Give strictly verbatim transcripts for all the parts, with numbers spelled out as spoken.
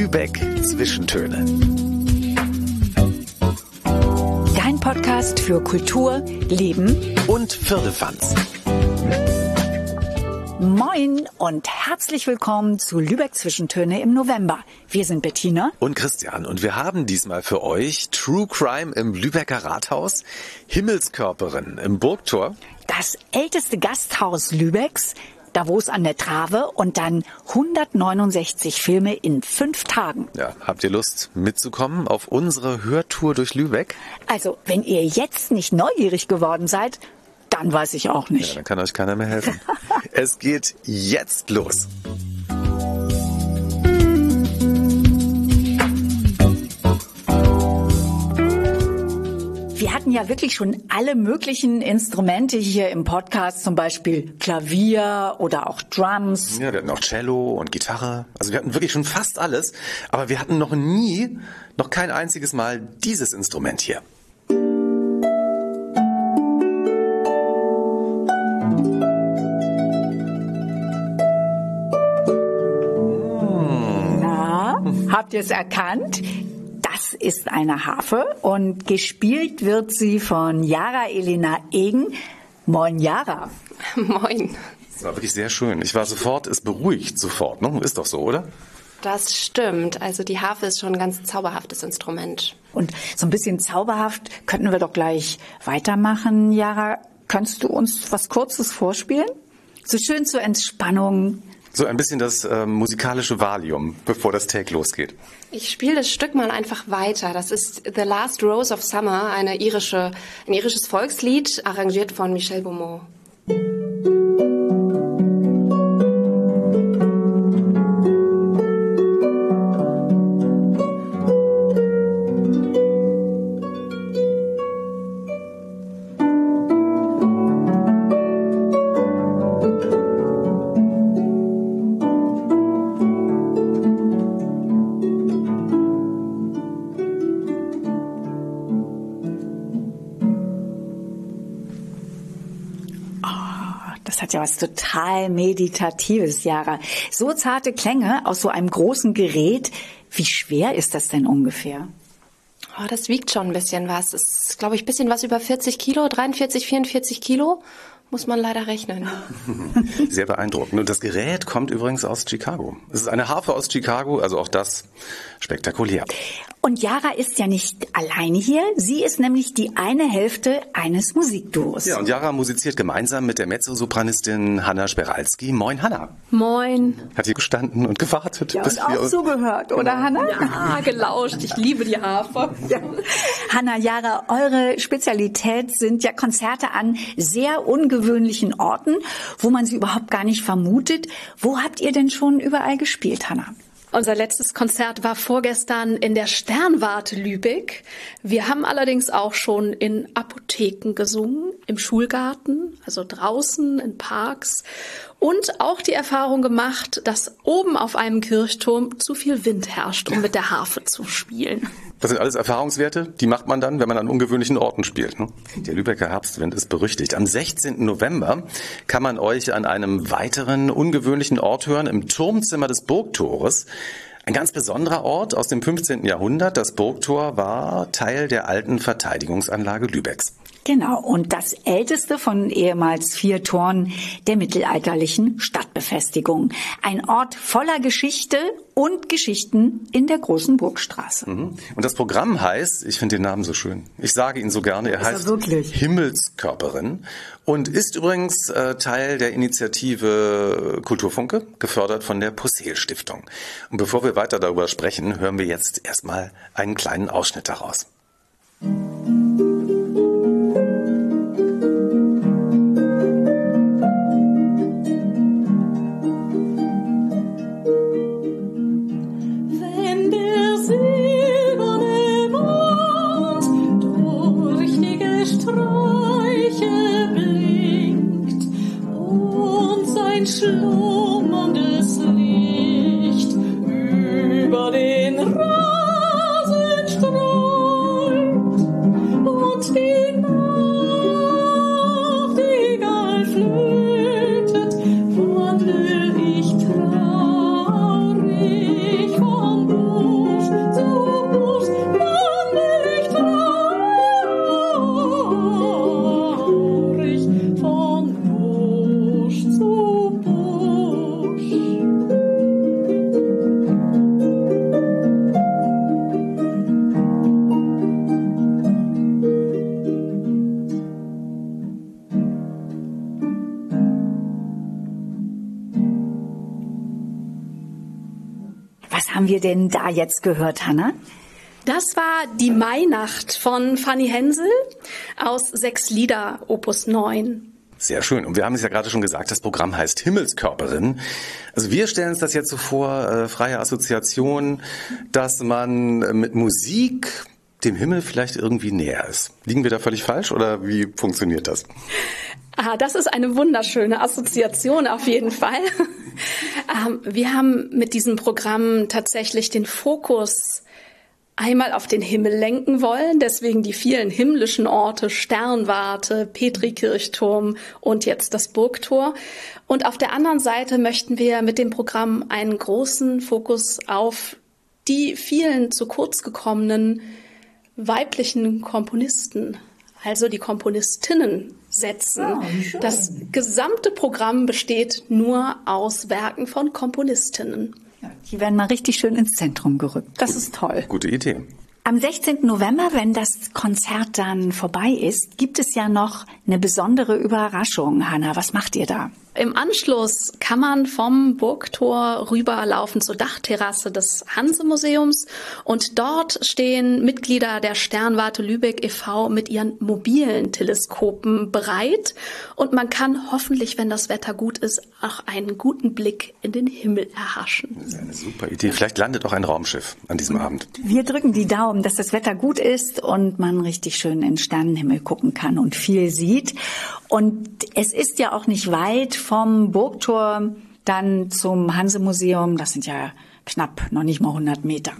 Lübeck Zwischentöne. Dein Podcast für Kultur, Leben und Firlefanz. Moin und herzlich willkommen zu Lübeck Zwischentöne im November. Wir sind Bettina und Christian und wir haben diesmal für euch True Crime im Lübecker Rathaus, Himmelskörperin im Burgtor, das älteste Gasthaus Lübecks, Davos an der Trave und dann hundertneunundsechzig Filme in fünf Tagen. Ja, habt ihr Lust mitzukommen auf unsere Hörtour durch Lübeck? Also, wenn ihr jetzt nicht neugierig geworden seid, dann weiß ich auch nicht. Ja, dann kann euch keiner mehr helfen. Es geht jetzt los. Wir hatten ja wirklich schon alle möglichen Instrumente hier im Podcast, zum Beispiel Klavier oder auch Drums. Ja, wir hatten auch Cello und Gitarre. Also wir hatten wirklich schon fast alles, aber wir hatten noch nie, noch kein einziges Mal dieses Instrument hier. Na, habt ihr es erkannt? Das ist eine Harfe und gespielt wird sie von Jara Elena Egen. Moin, Jara. Moin. Das war wirklich sehr schön. Ich war sofort, es beruhigt sofort, ne? Ist doch so, oder? Das stimmt. Also die Harfe ist schon ein ganz zauberhaftes Instrument. Und so ein bisschen zauberhaft könnten wir doch gleich weitermachen, Jara. Könntest du uns was Kurzes vorspielen? So schön zur Entspannung. So ein bisschen das äh, musikalische Valium, bevor das Take losgeht. Ich spiele das Stück mal einfach weiter. Das ist The Last Rose of Summer, eine irische, ein irisches Volkslied, arrangiert von Michel Beaumont. Das hat ja was total Meditatives, Jara. So zarte Klänge aus so einem großen Gerät. Wie schwer ist das denn ungefähr? Oh, das wiegt schon ein bisschen was. Das ist, glaube ich, ein bisschen was über vierzig Kilo, dreiundvierzig, vierundvierzig Kilo. Muss man leider rechnen. Sehr beeindruckend. Und das Gerät kommt übrigens aus Chicago. Es ist eine Harfe aus Chicago, also auch das spektakulär. Und Jara ist ja nicht alleine hier. Sie ist nämlich die eine Hälfte eines Musikduos. Ja, und Jara musiziert gemeinsam mit der Mezzosopranistin Hanna Speralski. Moin, Hanna. Moin. Hat hier gestanden und gewartet. Ja, bis und auch wir zugehört, oder Hanna? Ja, gelauscht. Ich liebe die Harfe. Ja. Hanna, Jara, eure Spezialität sind ja Konzerte an sehr ungewöhnlichen Orten, wo man sie überhaupt gar nicht vermutet. Wo habt ihr denn schon überall gespielt, Hanna? Unser letztes Konzert war vorgestern in der Sternwarte Lübeck. Wir haben allerdings auch schon in Apotheken gesungen, im Schulgarten, also draußen, in Parks. Und auch die Erfahrung gemacht, dass oben auf einem Kirchturm zu viel Wind herrscht, um mit der Harfe zu spielen. Das sind alles Erfahrungswerte, die macht man dann, wenn man an ungewöhnlichen Orten spielt. Ne? Der Lübecker Herbstwind ist berüchtigt. Am sechzehnten November kann man euch an einem weiteren ungewöhnlichen Ort hören, im Turmzimmer des Burgtores. Ein ganz besonderer Ort aus dem fünfzehnten Jahrhundert. Das Burgtor war Teil der alten Verteidigungsanlage Lübecks. Genau, und das älteste von ehemals vier Toren der mittelalterlichen Stadtbefestigung. Ein Ort voller Geschichte und Geschichten in der großen Burgstraße. Mhm. Und das Programm heißt, ich finde den Namen so schön, ich sage ihn so gerne, er heißt Himmelskörperin und ist übrigens äh, Teil der Initiative Kulturfunke, gefördert von der Possehl-Stiftung. Und bevor wir weiter darüber sprechen, hören wir jetzt erstmal einen kleinen Ausschnitt daraus. Schlummerndes Licht über den Rasen strahlt. Was haben wir denn da jetzt gehört, Hanna? Das war die Mainacht von Fanny Hensel aus Sechs Lieder, Opus neun. Sehr schön. Und wir haben es ja gerade schon gesagt, das Programm heißt Himmelskörperin. Also wir stellen uns das jetzt so vor, äh, freie Assoziation, dass man mit Musik dem Himmel vielleicht irgendwie näher ist. Liegen wir da völlig falsch oder wie funktioniert das? Ah, das ist eine wunderschöne Assoziation auf jeden Fall. ähm, wir haben mit diesem Programm tatsächlich den Fokus einmal auf den Himmel lenken wollen, deswegen die vielen himmlischen Orte, Sternwarte, Petrikirchturm und jetzt das Burgtor. Und auf der anderen Seite möchten wir mit dem Programm einen großen Fokus auf die vielen zu kurz gekommenen weiblichen Komponisten, also die Komponistinnen, setzen. Oh, das gesamte Programm besteht nur aus Werken von Komponistinnen. Ja, die werden mal richtig schön ins Zentrum gerückt. Das ist toll. Gute Idee. Am sechzehnten November, wenn das Konzert dann vorbei ist, gibt es ja noch eine besondere Überraschung. Hanna, was macht ihr da? Im Anschluss kann man vom Burgtor rüberlaufen zur Dachterrasse des Hanse-Museums und dort stehen Mitglieder der Sternwarte Lübeck e V mit ihren mobilen Teleskopen bereit und man kann hoffentlich, wenn das Wetter gut ist, auch einen guten Blick in den Himmel erhaschen. Das ist eine super Idee. Vielleicht landet auch ein Raumschiff an diesem Abend. Wir drücken die Daumen, dass das Wetter gut ist und man richtig schön in den Sternenhimmel gucken kann und viel sieht. Und es ist ja auch nicht weit vom Burgtor dann zum Hanse-Museum. Das sind ja knapp noch nicht mal hundert Meter.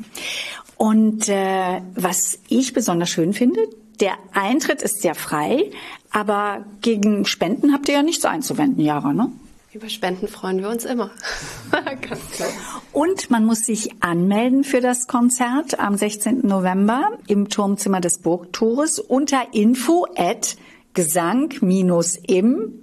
Und äh, was ich besonders schön finde, der Eintritt ist sehr frei, aber gegen Spenden habt ihr ja nichts einzuwenden, Jara, ne? Über Spenden freuen wir uns immer. Ganz klar. Und man muss sich anmelden für das Konzert am sechzehnten November im Turmzimmer des Burgtores unter info at gesang im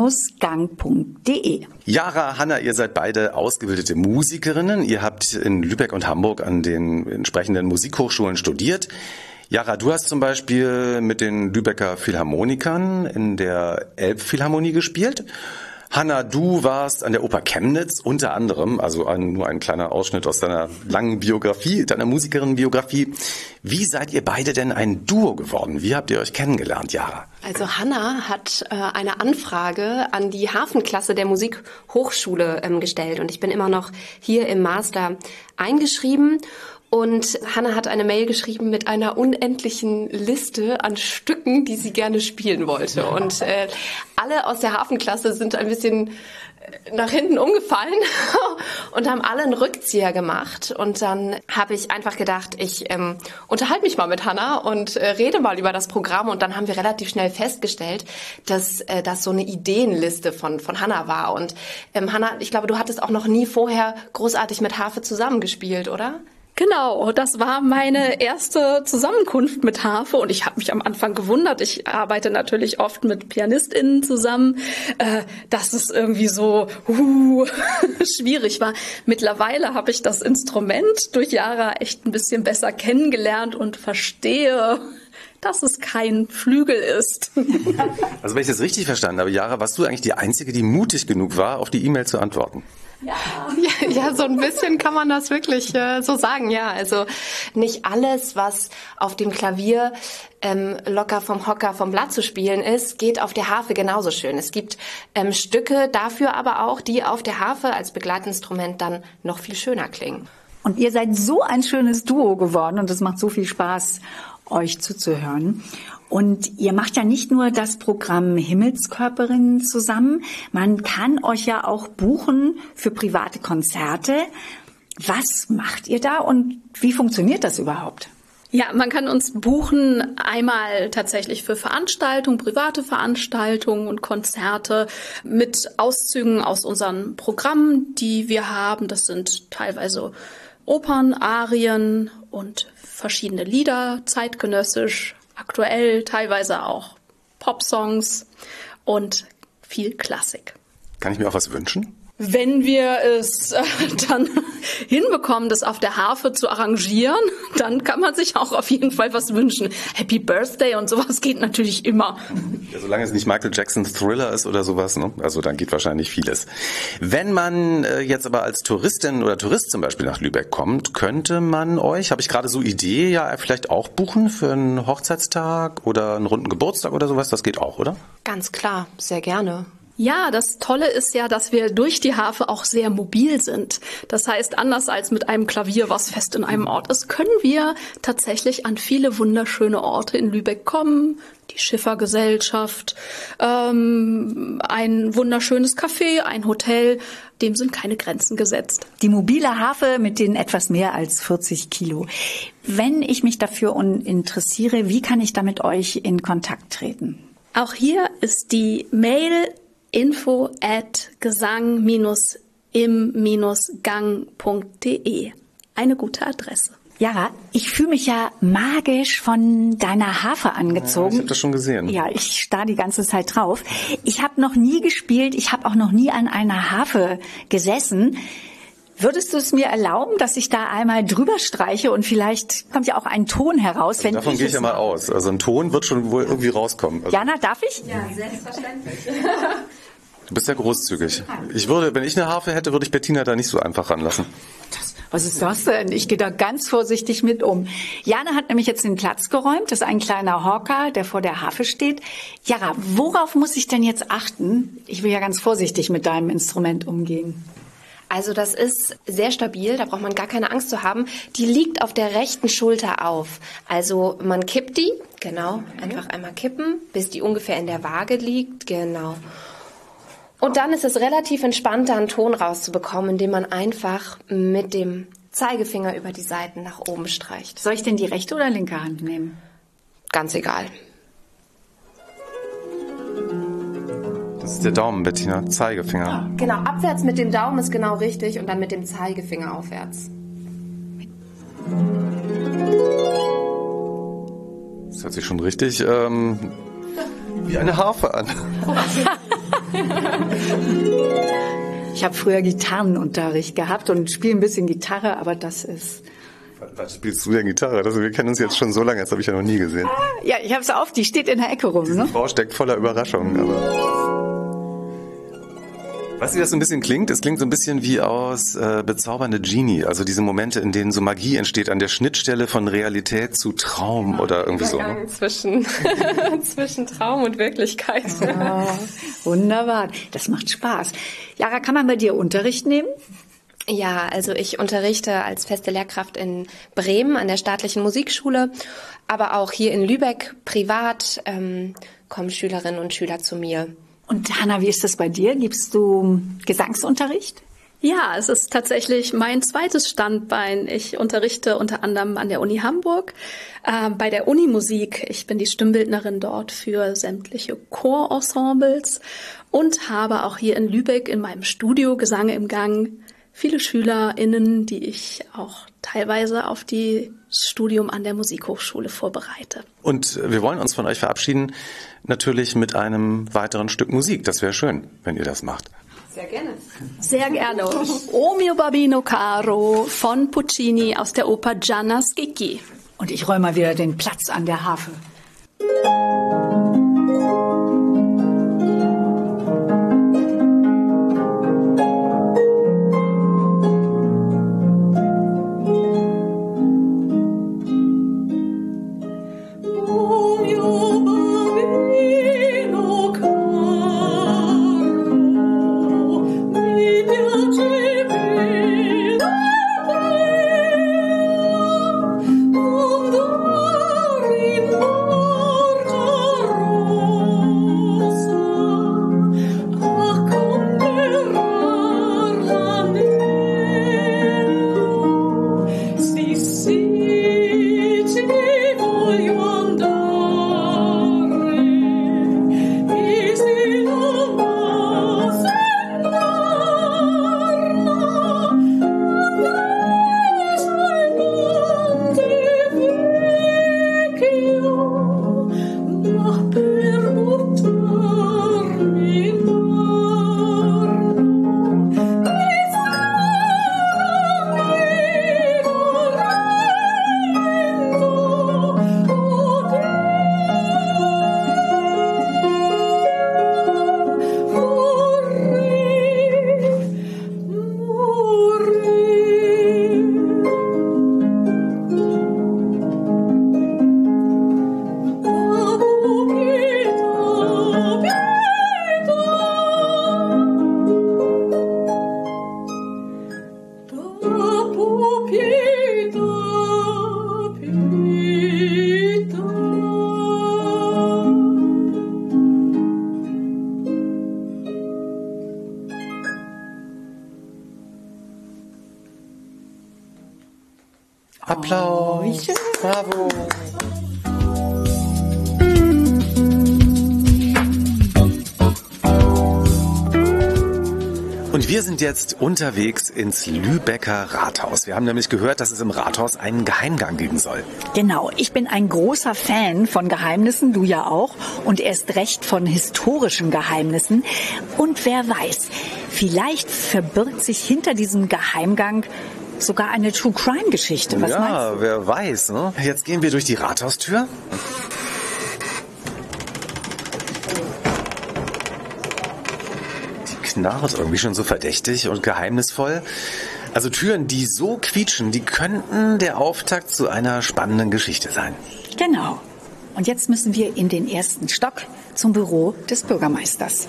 gang punkt de. Jara, Hanna, ihr seid beide ausgebildete Musikerinnen. Ihr habt in Lübeck und Hamburg an den entsprechenden Musikhochschulen studiert. Jara, du hast zum Beispiel mit den Lübecker Philharmonikern in der Elbphilharmonie gespielt. Hanna, du warst an der Oper Chemnitz unter anderem, also ein, nur ein kleiner Ausschnitt aus deiner langen Biografie, deiner Musikerinnenbiografie. Wie seid ihr beide denn ein Duo geworden? Wie habt ihr euch kennengelernt, Jara? Also Hanna hat äh, eine Anfrage an die Hafenklasse der Musikhochschule ähm, gestellt und ich bin immer noch hier im Master eingeschrieben. Und Hanna hat eine Mail geschrieben mit einer unendlichen Liste an Stücken, die sie gerne spielen wollte. Und äh, alle aus der Hafenklasse sind ein bisschen nach hinten umgefallen und haben alle einen Rückzieher gemacht. Und dann habe ich einfach gedacht, ich ähm, unterhalte mich mal mit Hanna und äh, rede mal über das Programm. Und dann haben wir relativ schnell festgestellt, dass äh, das so eine Ideenliste von von Hanna war. Und ähm, Hanna, ich glaube, du hattest auch noch nie vorher großartig mit Harfe zusammengespielt, oder? Genau, das war meine erste Zusammenkunft mit Harfe und ich habe mich am Anfang gewundert. Ich arbeite natürlich oft mit PianistInnen zusammen, äh, dass es irgendwie so uh, schwierig war. Mittlerweile habe ich das Instrument durch Jahre echt ein bisschen besser kennengelernt und verstehe, dass es kein Flügel ist. Also wenn ich das richtig verstanden habe, Jara, warst du eigentlich die Einzige, die mutig genug war, auf die E-Mail zu antworten? Ja. Ja, ja, so ein bisschen kann man das wirklich äh, so sagen, ja. Also nicht alles, was auf dem Klavier ähm, locker vom Hocker vom Blatt zu spielen ist, geht auf der Harfe genauso schön. Es gibt ähm, Stücke dafür aber auch, die auf der Harfe als Begleitinstrument dann noch viel schöner klingen. Und ihr seid so ein schönes Duo geworden und es macht so viel Spaß, euch zuzuhören. Und ihr macht ja nicht nur das Programm Himmelskörperin zusammen, man kann euch ja auch buchen für private Konzerte. Was macht ihr da und wie funktioniert das überhaupt? Ja, man kann uns buchen einmal tatsächlich für Veranstaltungen, private Veranstaltungen und Konzerte mit Auszügen aus unseren Programmen, die wir haben. Das sind teilweise Opern, Arien und verschiedene Lieder, zeitgenössisch, aktuell, teilweise auch Popsongs und viel Klassik. Kann ich mir auch was wünschen? Wenn wir es äh, dann hinbekommen, das auf der Harfe zu arrangieren, dann kann man sich auch auf jeden Fall was wünschen. Happy Birthday und sowas geht natürlich immer. Ja, solange es nicht Michael Jacksons Thriller ist oder sowas, ne? Also dann geht wahrscheinlich vieles. Wenn man äh, jetzt aber als Touristin oder Tourist zum Beispiel nach Lübeck kommt, könnte man euch, habe ich gerade so Idee, ja vielleicht auch buchen für einen Hochzeitstag oder einen runden Geburtstag oder sowas? Das geht auch, oder? Ganz klar, sehr gerne. Ja, das Tolle ist ja, dass wir durch die Harfe auch sehr mobil sind. Das heißt, anders als mit einem Klavier, was fest in einem Ort ist, können wir tatsächlich an viele wunderschöne Orte in Lübeck kommen. Die Schiffergesellschaft, ähm, ein wunderschönes Café, ein Hotel, dem sind keine Grenzen gesetzt. Die mobile Harfe mit den etwas mehr als vierzig Kilo. Wenn ich mich dafür interessiere, wie kann ich da mit euch in Kontakt treten? Auch hier ist die Mail info at gesang im gang punkt de eine gute Adresse. Jara, ich fühle mich ja magisch von deiner Harfe angezogen. Ja, ich habe das schon gesehen. Ja, ich starr die ganze Zeit drauf. Ich habe noch nie gespielt, ich habe auch noch nie an einer Harfe gesessen. Würdest du es mir erlauben, dass ich da einmal drüber streiche und vielleicht kommt ja auch ein Ton heraus? Also wenn davon ich gehe ich ja mal aus. Also ein Ton wird schon wohl irgendwie rauskommen. Also Jana, darf ich? Ja, selbstverständlich. Du bist ja großzügig. Ich würde, wenn ich eine Harfe hätte, würde ich Bettina da nicht so einfach ranlassen. Das, was ist das denn? Ich gehe da ganz vorsichtig mit um. Jana hat nämlich jetzt den Platz geräumt. Das ist ein kleiner Hocker, der vor der Harfe steht. Jara, worauf muss ich denn jetzt achten? Ich will ja ganz vorsichtig mit deinem Instrument umgehen. Also das ist sehr stabil, da braucht man gar keine Angst zu haben. Die liegt auf der rechten Schulter auf. Also man kippt die, genau, einfach einmal kippen, bis die ungefähr in der Waage liegt, genau. Und dann ist es relativ entspannt, da einen Ton rauszubekommen, indem man einfach mit dem Zeigefinger über die Seiten nach oben streicht. Soll ich denn die rechte oder linke Hand nehmen? Ganz egal. Das ist der Daumen, Bettina. Zeigefinger. Genau, abwärts mit dem Daumen ist genau richtig und dann mit dem Zeigefinger aufwärts. Das hört sich schon richtig ähm, wie eine Harfe an. Ich habe früher Gitarrenunterricht gehabt und spiele ein bisschen Gitarre, aber das ist... Was spielst du denn Gitarre? Also wir kennen uns jetzt schon so lange, das habe ich ja noch nie gesehen. Ja, ich habe es auf, die steht in der Ecke rum. Diese Ne? Frau steckt voller Überraschungen. Aber weißt du, wie das so ein bisschen klingt? Es klingt so ein bisschen wie aus äh, bezaubernde Genie. Also diese Momente, in denen so Magie entsteht an der Schnittstelle von Realität zu Traum oder irgendwie so. Ne? Zwischen, zwischen Traum und Wirklichkeit. Oh, wunderbar, das macht Spaß. Jara, kann man bei dir Unterricht nehmen? Ja, also ich unterrichte als feste Lehrkraft in Bremen an der staatlichen Musikschule, aber auch hier in Lübeck privat ähm, kommen Schülerinnen und Schüler zu mir. Und Hanna, wie ist das bei dir? Gibst du Gesangsunterricht? Ja, es ist tatsächlich mein zweites Standbein. Ich unterrichte unter anderem an der Uni Hamburg, äh, bei der Uni Musik. Ich bin die Stimmbildnerin dort für sämtliche Chorensembles und habe auch hier in Lübeck in meinem Studio Gesang im Gang viele SchülerInnen, die ich auch teilweise auf das Studium an der Musikhochschule vorbereite. Und wir wollen uns von euch verabschieden, natürlich mit einem weiteren Stück Musik. Das wäre schön, wenn ihr das macht. Sehr gerne. Sehr gerne. O mio Babino Caro von Puccini aus der Oper Gianna Schicchi. Und ich räume mal wieder den Platz an der Harfe. Oh Applaus. Oh, bravo. Und wir sind jetzt unterwegs ins Lübecker Rathaus. Wir haben nämlich gehört, dass es im Rathaus einen Geheimgang geben soll. Genau, ich bin ein großer Fan von Geheimnissen, du ja auch, und erst recht von historischen Geheimnissen. Und wer weiß, vielleicht verbirgt sich hinter diesem Geheimgang sogar eine True-Crime-Geschichte. Was ja, meinst du? Wer weiß. Ne? Jetzt gehen wir durch die Rathaustür. Die knarrt irgendwie schon so verdächtig und geheimnisvoll. Also Türen, die so quietschen, die könnten der Auftakt zu einer spannenden Geschichte sein. Genau. Und jetzt müssen wir in den ersten Stock zum Büro des Bürgermeisters.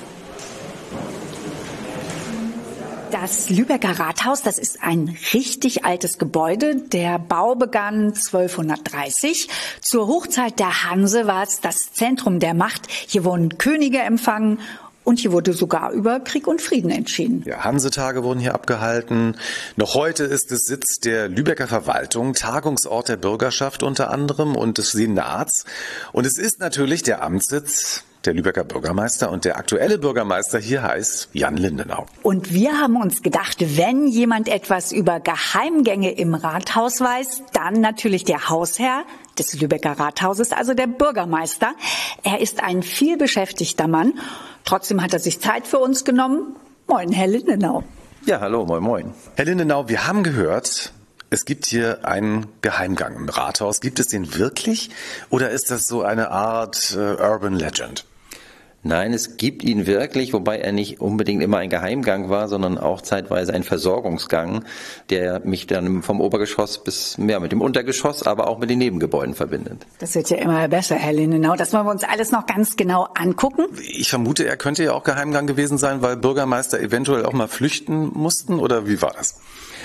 Das Lübecker Rathaus, das ist ein richtig altes Gebäude. Der Bau begann zwölfhundertdreißig. Zur Hochzeit der Hanse war es das Zentrum der Macht. Hier wurden Könige empfangen und hier wurde sogar über Krieg und Frieden entschieden. Ja, Hansetage wurden hier abgehalten. Noch heute ist es Sitz der Lübecker Verwaltung, Tagungsort der Bürgerschaft unter anderem und des Senats. Und es ist natürlich der Amtssitz der Lübecker Bürgermeister, und der aktuelle Bürgermeister hier heißt Jan Lindenau. Und wir haben uns gedacht, wenn jemand etwas über Geheimgänge im Rathaus weiß, dann natürlich der Hausherr des Lübecker Rathauses, also der Bürgermeister. Er ist ein vielbeschäftigter Mann. Trotzdem hat er sich Zeit für uns genommen. Moin, Herr Lindenau. Ja, hallo, moin, moin. Herr Lindenau, wir haben gehört, es gibt hier einen Geheimgang im Rathaus. Gibt es den wirklich oder ist das so eine Art äh, Urban Legend? Nein, es gibt ihn wirklich, wobei er nicht unbedingt immer ein Geheimgang war, sondern auch zeitweise ein Versorgungsgang, der mich dann vom Obergeschoss bis ja, mit dem Untergeschoss, aber auch mit den Nebengebäuden verbindet. Das wird ja immer besser, Herr Lindenau. Das wollen wir uns alles noch ganz genau angucken. Ich vermute, er könnte ja auch Geheimgang gewesen sein, weil Bürgermeister eventuell auch mal flüchten mussten, oder wie war das?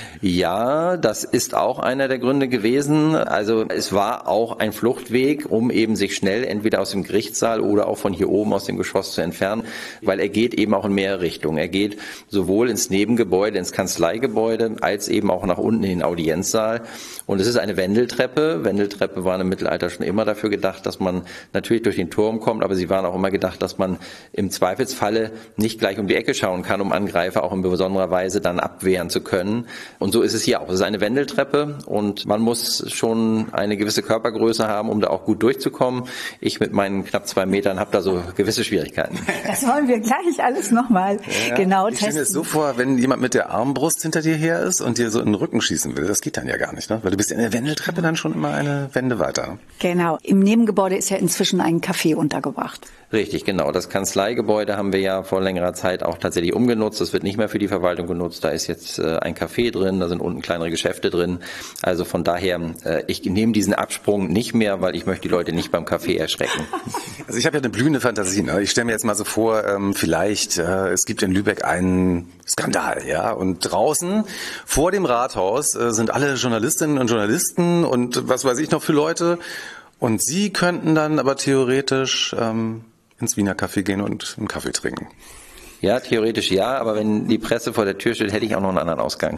Ja, das ist auch einer der Gründe gewesen. Also es war auch ein Fluchtweg, um eben sich schnell entweder aus dem Gerichtssaal oder auch von hier oben aus dem Geschoss zu entfernen, weil er geht eben auch in mehrere Richtungen. Er geht sowohl ins Nebengebäude, ins Kanzleigebäude, als eben auch nach unten in den Audienzsaal. Und es ist eine Wendeltreppe. Wendeltreppe waren im Mittelalter schon immer dafür gedacht, dass man natürlich durch den Turm kommt, aber sie waren auch immer gedacht, dass man im Zweifelsfalle nicht gleich um die Ecke schauen kann, um Angreifer auch in besonderer Weise dann abwehren zu können. Und so ist es hier auch. Es ist eine Wendeltreppe und man muss schon eine gewisse Körpergröße haben, um da auch gut durchzukommen. Ich mit meinen knapp zwei Metern habe da so gewisse Schwierigkeiten. Das wollen wir gleich alles nochmal ja, genau ich testen. Ich stelle mir so vor, wenn jemand mit der Armbrust hinter dir her ist und dir so in den Rücken schießen will, das geht dann ja gar nicht, ne? Weil du bist in der Wendeltreppe dann schon immer eine Wende weiter. Genau. Im Nebengebäude ist ja inzwischen ein Café untergebracht. Richtig, genau. Das Kanzleigebäude haben wir ja vor längerer Zeit auch tatsächlich umgenutzt. Das wird nicht mehr für die Verwaltung genutzt. Da ist jetzt äh, ein Café drin, da sind unten kleinere Geschäfte drin. Also von daher, äh, ich nehme diesen Absprung nicht mehr, weil ich möchte die Leute nicht beim Café erschrecken. Also ich habe ja eine blühende Fantasie. Ne? Ich stelle mir jetzt mal so vor, ähm, vielleicht äh, es gibt in Lübeck einen Skandal, ja, und draußen vor dem Rathaus äh, sind alle Journalistinnen und Journalisten und was weiß ich noch für Leute. Und Sie könnten dann aber theoretisch ähm, ins Wiener Café gehen und einen Kaffee trinken. Ja, theoretisch ja, aber wenn die Presse vor der Tür steht, hätte ich auch noch einen anderen Ausgang.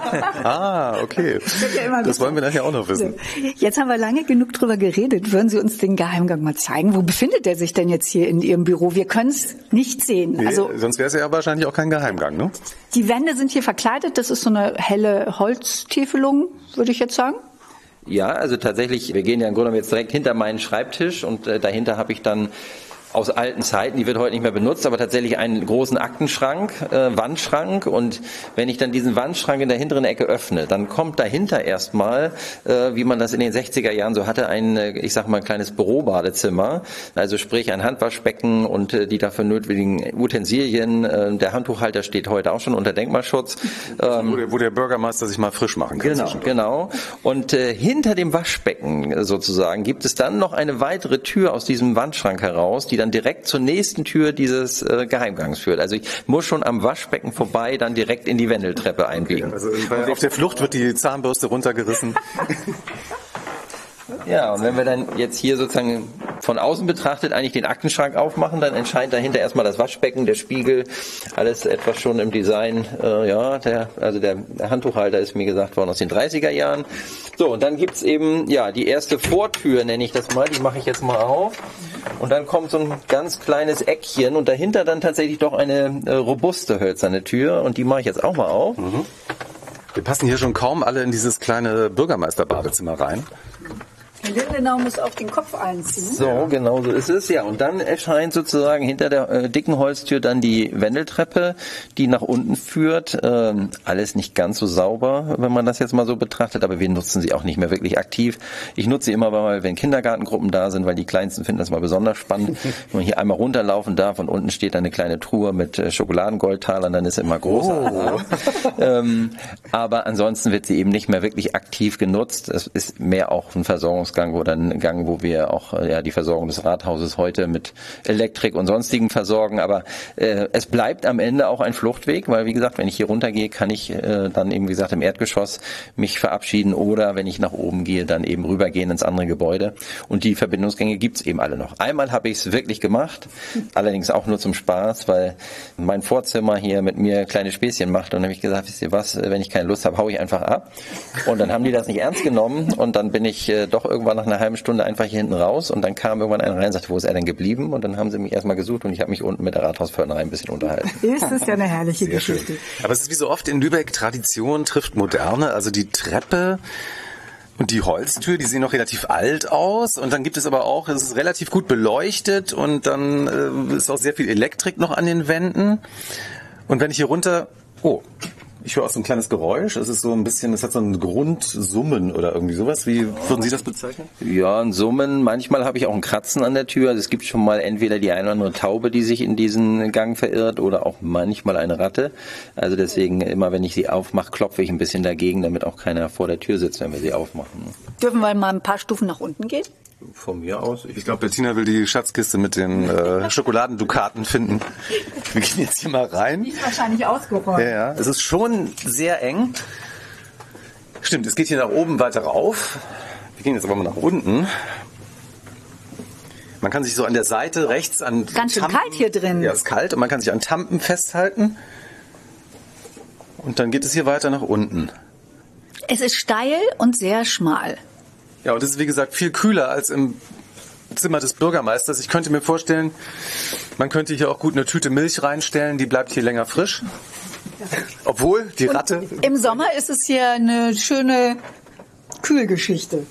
Ah, okay. Das wollen wir nachher auch noch wissen. Jetzt haben wir lange genug drüber geredet. Würden Sie uns den Geheimgang mal zeigen? Wo befindet er sich denn jetzt hier in Ihrem Büro? Wir können es nicht sehen. Nee, also sonst wäre es ja wahrscheinlich auch kein Geheimgang, ne? Die Wände sind hier verkleidet. Das ist so eine helle Holztäfelung, würde ich jetzt sagen. Ja, also tatsächlich, wir gehen ja im Grunde genommen jetzt direkt hinter meinen Schreibtisch und äh, dahinter habe ich dann aus alten Zeiten, die wird heute nicht mehr benutzt, aber tatsächlich einen großen Aktenschrank, äh, Wandschrank, und wenn ich dann diesen Wandschrank in der hinteren Ecke öffne, dann kommt dahinter erstmal, äh, wie man das in den sechziger Jahren so hatte, ein, äh, ich sag mal, ein kleines Bürobadezimmer, also sprich ein Handwaschbecken und äh, die dafür notwendigen Utensilien, äh, der Handtuchhalter steht heute auch schon unter Denkmalschutz. Ähm, wo, der, wo der Bürgermeister sich mal frisch machen kann. Genau, genau. Und äh, hinter dem Waschbecken sozusagen gibt es dann noch eine weitere Tür aus diesem Wandschrank heraus, die dann dann direkt zur nächsten Tür dieses äh, Geheimgangs führt. Also ich muss schon am Waschbecken vorbei dann direkt in die Wendeltreppe einbiegen. Okay, also auf der Flucht wird die Zahnbürste runtergerissen. Ja, und wenn wir dann jetzt hier sozusagen von außen betrachtet eigentlich den Aktenschrank aufmachen, dann erscheint dahinter erstmal das Waschbecken, der Spiegel, alles etwas schon im Design, äh, ja, der, also der, der Handtuchhalter ist mir gesagt worden aus den dreißiger Jahren. So, und dann gibt's eben, ja, die erste Vortür, nenne ich das mal, die mache ich jetzt mal auf. Und dann kommt so ein ganz kleines Eckchen und dahinter dann tatsächlich doch eine äh, robuste hölzerne Tür und die mache ich jetzt auch mal auf. Mhm. Wir passen hier schon kaum alle in dieses kleine Bürgermeisterbadezimmer rein. Herr Lindenau muss auf den Kopf einziehen. So, genau so ist es. Ja, und dann erscheint sozusagen hinter der äh, dicken Holztür dann die Wendeltreppe, die nach unten führt. Ähm, alles nicht ganz so sauber, wenn man das jetzt mal so betrachtet, aber wir nutzen sie auch nicht mehr wirklich aktiv. Ich nutze sie immer mal, wenn Kindergartengruppen da sind, weil die Kleinsten finden das mal besonders spannend. Wenn man hier einmal runterlaufen darf und unten steht eine kleine Truhe mit äh, Schokoladengoldtalern, dann ist immer großartig. Oh. ähm, aber ansonsten wird sie eben nicht mehr wirklich aktiv genutzt. Es ist mehr auch ein Versorgungs Gang oder ein Gang, wo wir auch ja die Versorgung des Rathauses heute mit Elektrik und sonstigen versorgen. Aber äh, es bleibt am Ende auch ein Fluchtweg, weil wie gesagt, wenn ich hier runtergehe, kann ich äh, dann eben wie gesagt im Erdgeschoss mich verabschieden oder wenn ich nach oben gehe, dann eben rübergehen ins andere Gebäude. Und die Verbindungsgänge gibt's eben alle noch. Einmal habe ich es wirklich gemacht, allerdings auch nur zum Spaß, weil mein Vorzimmer hier mit mir kleine Späßchen macht und dann habe ich gesagt, wisst ihr was, wenn ich keine Lust habe, hau ich einfach ab. Und dann haben die das nicht ernst genommen und dann bin ich äh, doch irgendwann nach einer halben Stunde einfach hier hinten raus und dann kam irgendwann einer rein und sagte, wo ist er denn geblieben? Und dann haben sie mich erstmal gesucht und ich habe mich unten mit der Rathausförderei ein bisschen unterhalten. Ist das ja eine herrliche Sehr Geschichte. Schön. Aber es ist wie so oft in Lübeck, Tradition trifft Moderne, also die Treppe und die Holztür, die sehen noch relativ alt aus und dann gibt es aber auch, es ist relativ gut beleuchtet und dann äh, ist auch sehr viel Elektrik noch an den Wänden und wenn ich hier runter, oh, ich höre auch so ein kleines Geräusch. Es ist so ein bisschen, es hat so ein Grundsummen oder irgendwie sowas. Wie würden Sie das bezeichnen? Ja, ein Summen. Manchmal habe ich auch ein Kratzen an der Tür. Also es gibt schon mal entweder die eine oder andere Taube, die sich in diesen Gang verirrt oder auch manchmal eine Ratte. Also deswegen immer, wenn ich sie aufmache, klopfe ich ein bisschen dagegen, damit auch keiner vor der Tür sitzt, wenn wir sie aufmachen. Dürfen wir mal ein paar Stufen nach unten gehen? Von mir aus. Ich, ich glaube, Bettina will die Schatzkiste mit den äh, Schokoladendukaten finden. Wir gehen jetzt hier mal rein. Die ist wahrscheinlich ausgeräumt. Ja, ja. Es ist schon sehr eng. Stimmt, es geht hier nach oben weiter rauf. Wir gehen jetzt aber mal nach unten. Man kann sich so an der Seite rechts an Ganz schön Tampen, kalt hier drin. Ja, es ist kalt und man kann sich an Tampen festhalten. Und dann geht es hier weiter nach unten. Es ist steil und sehr schmal. Ja, und es ist wie gesagt viel kühler als im Zimmer des Bürgermeisters. Ich könnte mir vorstellen, man könnte hier auch gut eine Tüte Milch reinstellen, die bleibt hier länger frisch. Obwohl, die und Ratte... Im Sommer ist es hier eine schöne Kühlgeschichte.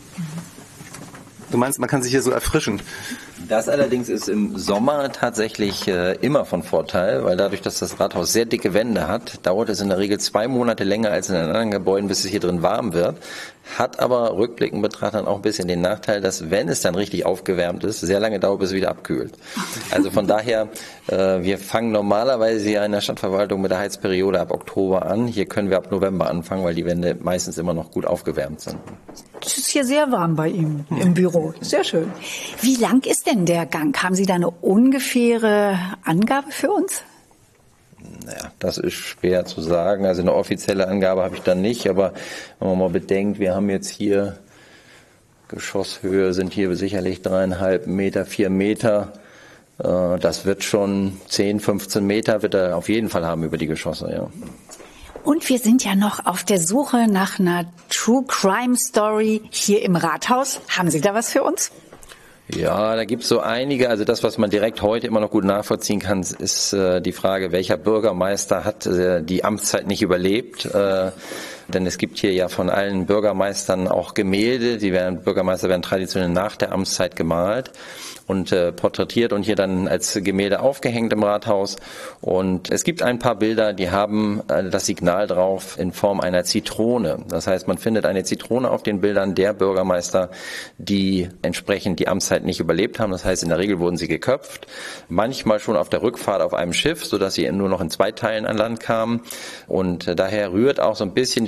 Du meinst, man kann sich hier so erfrischen? Das allerdings ist im Sommer tatsächlich äh, immer von Vorteil, weil dadurch, dass das Rathaus sehr dicke Wände hat, dauert es in der Regel zwei Monate länger als in den anderen Gebäuden, bis es hier drin warm wird. Hat aber rückblickend betrachtet auch ein bisschen den Nachteil, dass wenn es dann richtig aufgewärmt ist, sehr lange dauert, bis es wieder abkühlt. Also von daher, äh, wir fangen normalerweise hier in der Stadtverwaltung mit der Heizperiode ab Oktober an. Hier können wir ab November anfangen, weil die Wände meistens immer noch gut aufgewärmt sind. Es ist hier sehr warm bei ihm im Büro. Sehr schön. Wie lang ist denn der Gang? Haben Sie da eine ungefähre Angabe für uns? Naja, das ist schwer zu sagen. Also eine offizielle Angabe habe ich da nicht. Aber wenn man mal bedenkt, wir haben jetzt hier Geschosshöhe, sind hier sicherlich dreieinhalb Meter, vier Meter. Das wird schon zehn, fünfzehn Meter wird er auf jeden Fall haben über die Geschosse, ja. Und wir sind ja noch auf der Suche nach einer True Crime Story hier im Rathaus. Haben Sie da was für uns? Ja, da gibt's so einige. Also das, was man direkt heute immer noch gut nachvollziehen kann, ist äh, die Frage, welcher Bürgermeister hat äh, die Amtszeit nicht überlebt. Äh, denn es gibt hier ja von allen Bürgermeistern auch Gemälde. Die werden, Bürgermeister werden traditionell nach der Amtszeit gemalt und äh, porträtiert und hier dann als Gemälde aufgehängt im Rathaus. Und es gibt ein paar Bilder, die haben äh, das Signal drauf in Form einer Zitrone. Das heißt, man findet eine Zitrone auf den Bildern der Bürgermeister, die entsprechend die Amtszeit nicht überlebt haben. Das heißt, in der Regel wurden sie geköpft, manchmal schon auf der Rückfahrt auf einem Schiff, sodass sie nur noch in zwei Teilen an Land kamen. Und äh, daher rührt auch so ein bisschen die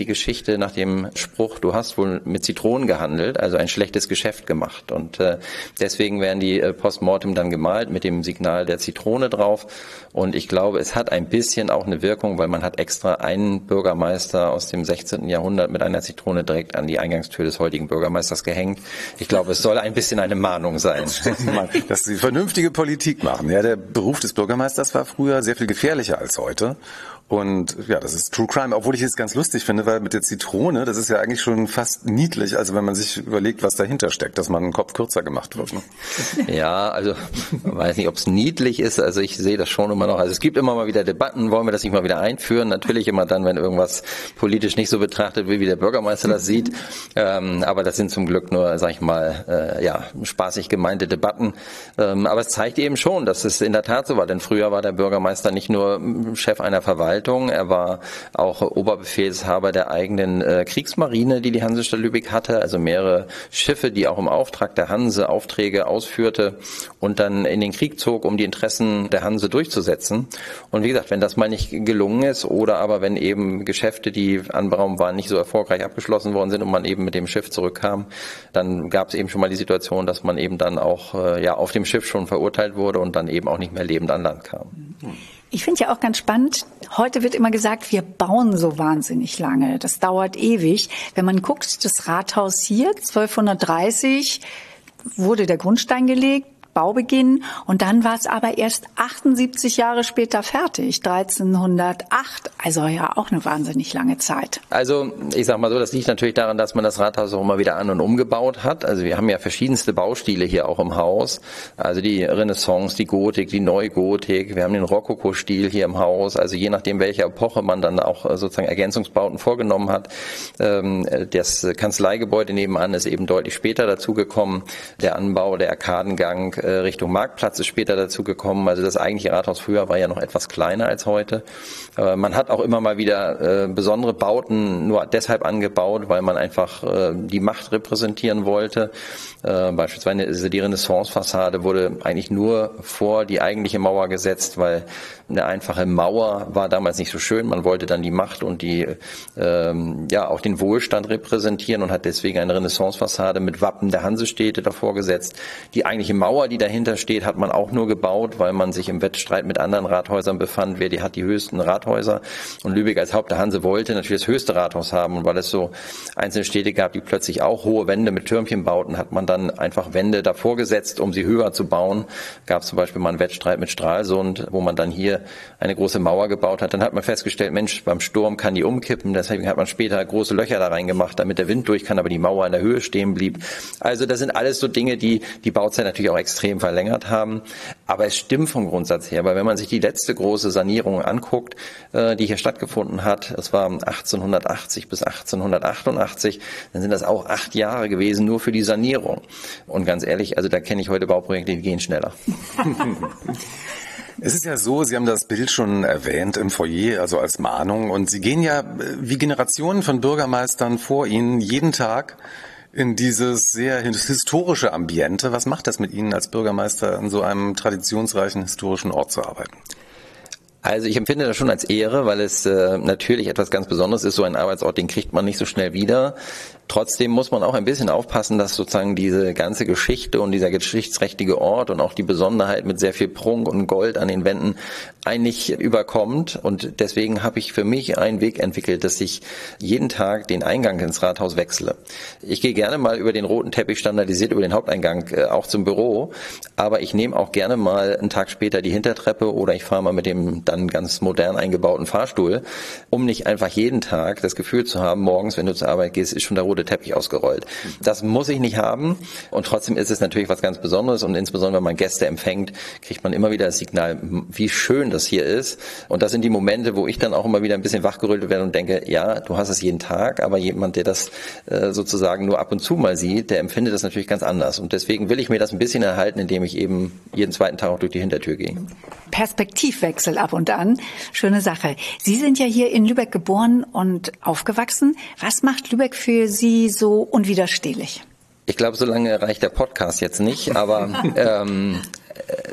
die Geschichte nach dem Spruch, du hast wohl mit Zitronen gehandelt, also ein schlechtes Geschäft gemacht. Und äh, deswegen werden die äh, Postmortem dann gemalt mit dem Signal der Zitrone drauf. Und ich glaube, es hat ein bisschen auch eine Wirkung, weil man hat extra einen Bürgermeister aus dem sechzehnten Jahrhundert mit einer Zitrone direkt an die Eingangstür des heutigen Bürgermeisters gehängt. Ich glaube, es soll ein bisschen eine Mahnung sein. Dass sie vernünftige Politik machen. Ja, der Beruf des Bürgermeisters war früher sehr viel gefährlicher als heute. Und ja, das ist True Crime, obwohl ich es ganz lustig finde, weil mit der Zitrone, das ist ja eigentlich schon fast niedlich, also wenn man sich überlegt, was dahinter steckt, dass man einen Kopf kürzer gemacht wird. Ne? Ja, also ich weiß nicht, ob es niedlich ist, also ich sehe das schon immer noch. Also es gibt immer mal wieder Debatten, wollen wir das nicht mal wieder einführen? Natürlich immer dann, wenn irgendwas politisch nicht so betrachtet wird, wie der Bürgermeister das sieht. Ähm, aber das sind zum Glück nur, sag ich mal, äh, ja, spaßig gemeinte Debatten. Ähm, aber es zeigt eben schon, dass es in der Tat so war, denn früher war der Bürgermeister nicht nur Chef einer Verwaltung, er war auch Oberbefehlshaber der eigenen äh, Kriegsmarine, die die Hansestadt Lübeck hatte, also mehrere Schiffe, die auch im Auftrag der Hanse Aufträge ausführte und dann in den Krieg zog, um die Interessen der Hanse durchzusetzen. Und wie gesagt, wenn das mal nicht gelungen ist oder aber wenn eben Geschäfte, die anberaumt waren, nicht so erfolgreich abgeschlossen worden sind und man eben mit dem Schiff zurückkam, dann gab es eben schon mal die Situation, dass man eben dann auch äh, ja auf dem Schiff schon verurteilt wurde und dann eben auch nicht mehr lebend an Land kam. Ich finde ja auch ganz spannend, heute wird immer gesagt, wir bauen so wahnsinnig lange. Das dauert ewig. Wenn man guckt, das Rathaus hier, zwölfhundertdreißig, wurde der Grundstein gelegt, Baubeginn, und dann war es aber erst achtundsiebzig Jahre später fertig, dreizehnhundertacht, also ja auch eine wahnsinnig lange Zeit. Also ich sag mal so, das liegt natürlich daran, dass man das Rathaus auch immer wieder an- und umgebaut hat. Also wir haben ja verschiedenste Baustile hier auch im Haus, also die Renaissance, die Gotik, die Neugotik, wir haben den Rokoko-Stil hier im Haus, also je nachdem, welche Epoche man dann auch sozusagen Ergänzungsbauten vorgenommen hat. Das Kanzleigebäude nebenan ist eben deutlich später dazugekommen, der Anbau, der Arkadengang Richtung Marktplatz ist später dazu gekommen. Also das eigentliche Rathaus früher war ja noch etwas kleiner als heute. Man hat auch immer mal wieder besondere Bauten nur deshalb angebaut, weil man einfach die Macht repräsentieren wollte. Beispielsweise die Renaissance-Fassade wurde eigentlich nur vor die eigentliche Mauer gesetzt, weil eine einfache Mauer war damals nicht so schön. Man wollte dann die Macht und die ähm, ja auch den Wohlstand repräsentieren und hat deswegen eine Renaissance-Fassade mit Wappen der Hansestädte davor gesetzt. Die eigentliche Mauer, die dahinter steht, hat man auch nur gebaut, weil man sich im Wettstreit mit anderen Rathäusern befand. Wer die hat die höchsten Rathäuser? Und Lübeck als Haupt der Hanse wollte natürlich das höchste Rathaus haben. Und weil es so einzelne Städte gab, die plötzlich auch hohe Wände mit Türmchen bauten, hat man dann einfach Wände davor gesetzt, um sie höher zu bauen. Gab es zum Beispiel mal einen Wettstreit mit Stralsund, wo man dann hier eine große Mauer gebaut hat. Dann hat man festgestellt, Mensch, beim Sturm kann die umkippen. Deswegen hat man später große Löcher da reingemacht, damit der Wind durch kann, aber die Mauer in der Höhe stehen blieb. Also das sind alles so Dinge, die die Bauzeit natürlich auch extrem verlängert haben. Aber es stimmt vom Grundsatz her, weil wenn man sich die letzte große Sanierung anguckt, die hier stattgefunden hat, das war achtzehnhundertachtzig bis achtzehnhundertachtundachtzig, dann sind das auch acht Jahre gewesen, nur für die Sanierung. Und ganz ehrlich, also da kenne ich heute Bauprojekte, die gehen schneller. Es ist ja so, Sie haben das Bild schon erwähnt im Foyer, also als Mahnung. Und Sie gehen ja wie Generationen von Bürgermeistern vor Ihnen jeden Tag in dieses sehr historische Ambiente. Was macht das mit Ihnen als Bürgermeister, in so einem traditionsreichen historischen Ort zu arbeiten? Also ich empfinde das schon als Ehre, weil es äh, natürlich etwas ganz Besonderes ist. So ein Arbeitsort, den kriegt man nicht so schnell wieder. Trotzdem muss man auch ein bisschen aufpassen, dass sozusagen diese ganze Geschichte und dieser geschichtsträchtige Ort und auch die Besonderheit mit sehr viel Prunk und Gold an den Wänden eigentlich überkommt. Und deswegen habe ich für mich einen Weg entwickelt, dass ich jeden Tag den Eingang ins Rathaus wechsle. Ich gehe gerne mal über den roten Teppich standardisiert über den Haupteingang äh, auch zum Büro, aber ich nehme auch gerne mal einen Tag später die Hintertreppe oder ich fahre mal mit dem dann ganz modern eingebauten Fahrstuhl, um nicht einfach jeden Tag das Gefühl zu haben, morgens, wenn du zur Arbeit gehst, ist schon der rote Teppich ausgerollt. Das muss ich nicht haben und trotzdem ist es natürlich was ganz Besonderes und insbesondere wenn man Gäste empfängt, kriegt man immer wieder das Signal, wie schön das hier ist und das sind die Momente, wo ich dann auch immer wieder ein bisschen wachgerüttelt werde und denke, ja, du hast es jeden Tag, aber jemand, der das äh, sozusagen nur ab und zu mal sieht, der empfindet das natürlich ganz anders und deswegen will ich mir das ein bisschen erhalten, indem ich eben jeden zweiten Tag auch durch die Hintertür gehe. Perspektivwechsel ab und an. Schöne Sache. Sie sind ja hier in Lübeck geboren und aufgewachsen. Was macht Lübeck für Sie so unwiderstehlich? Ich glaube, so lange reicht der Podcast jetzt nicht, aber ähm, zu,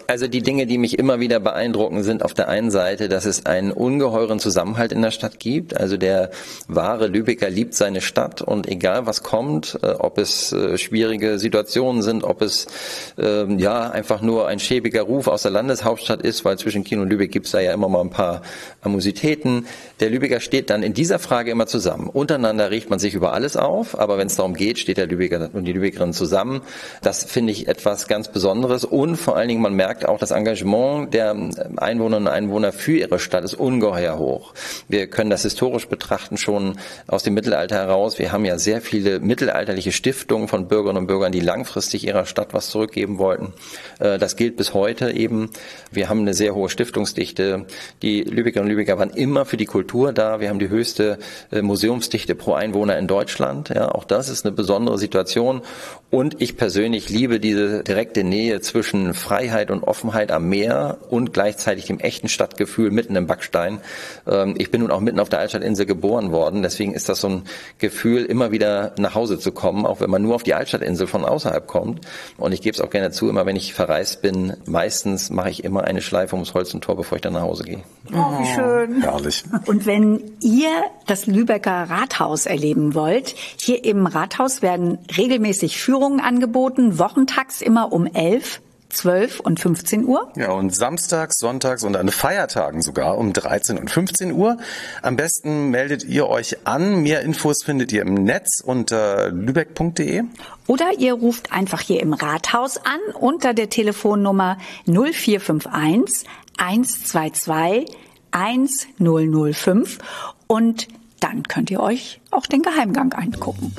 Also die Dinge, die mich immer wieder beeindrucken, sind auf der einen Seite, dass es einen ungeheuren Zusammenhalt in der Stadt gibt. Also der wahre Lübecker liebt seine Stadt und egal was kommt, äh, ob es äh, schwierige Situationen sind, ob es äh, ja einfach nur ein schäbiger Ruf aus der Landeshauptstadt ist, weil zwischen Kiel und Lübeck gibt es da ja immer mal ein paar Animositäten. Der Lübecker steht dann in dieser Frage immer zusammen. Untereinander riecht man sich über alles auf, aber wenn es darum geht, steht der Lübecker und die Lübeckerin zusammen. Das finde ich etwas ganz Besonderes und vor allen Dingen, man merkt auch, das Engagement der Einwohnerinnen und Einwohner für ihre Stadt ist ungeheuer hoch. Wir können das historisch betrachten, schon aus dem Mittelalter heraus. Wir haben ja sehr viele mittelalterliche Stiftungen von Bürgerinnen und Bürgern, die langfristig ihrer Stadt was zurückgeben wollten. Das gilt bis heute eben. Wir haben eine sehr hohe Stiftungsdichte. Die Lübeckerinnen und Lübecker waren immer für die Kultur da. Wir haben die höchste Museumsdichte pro Einwohner in Deutschland. Ja, auch das ist eine besondere Situation. Und ich persönlich liebe diese direkte Nähe zwischen Freiheit und Offenheit am Meer und gleichzeitig dem echten Stadtgefühl mitten im Backstein. Ich bin nun auch mitten auf der Altstadtinsel geboren worden, deswegen ist das so ein Gefühl, immer wieder nach Hause zu kommen, auch wenn man nur auf die Altstadtinsel von außerhalb kommt. Und ich gebe es auch gerne zu, immer wenn ich verreist bin, meistens mache ich immer eine Schleife ums Holstentor, bevor ich dann nach Hause gehe. Oh, wie schön. Herrlich. Und wenn ihr das Lübecker Rathaus erleben wollt, hier im Rathaus werden regelmäßig Führungen angeboten, wochentags immer um elf, zwölf und fünfzehn Uhr. Ja, und samstags, sonntags und an Feiertagen sogar um dreizehn und fünfzehn Uhr. Am besten meldet ihr euch an. Mehr Infos findet ihr im Netz unter lübeck punkt de. Oder ihr ruft einfach hier im Rathaus an unter der Telefonnummer null vier fünf eins, eins zwei zwei, eins null null fünf und dann könnt ihr euch auch den Geheimgang angucken.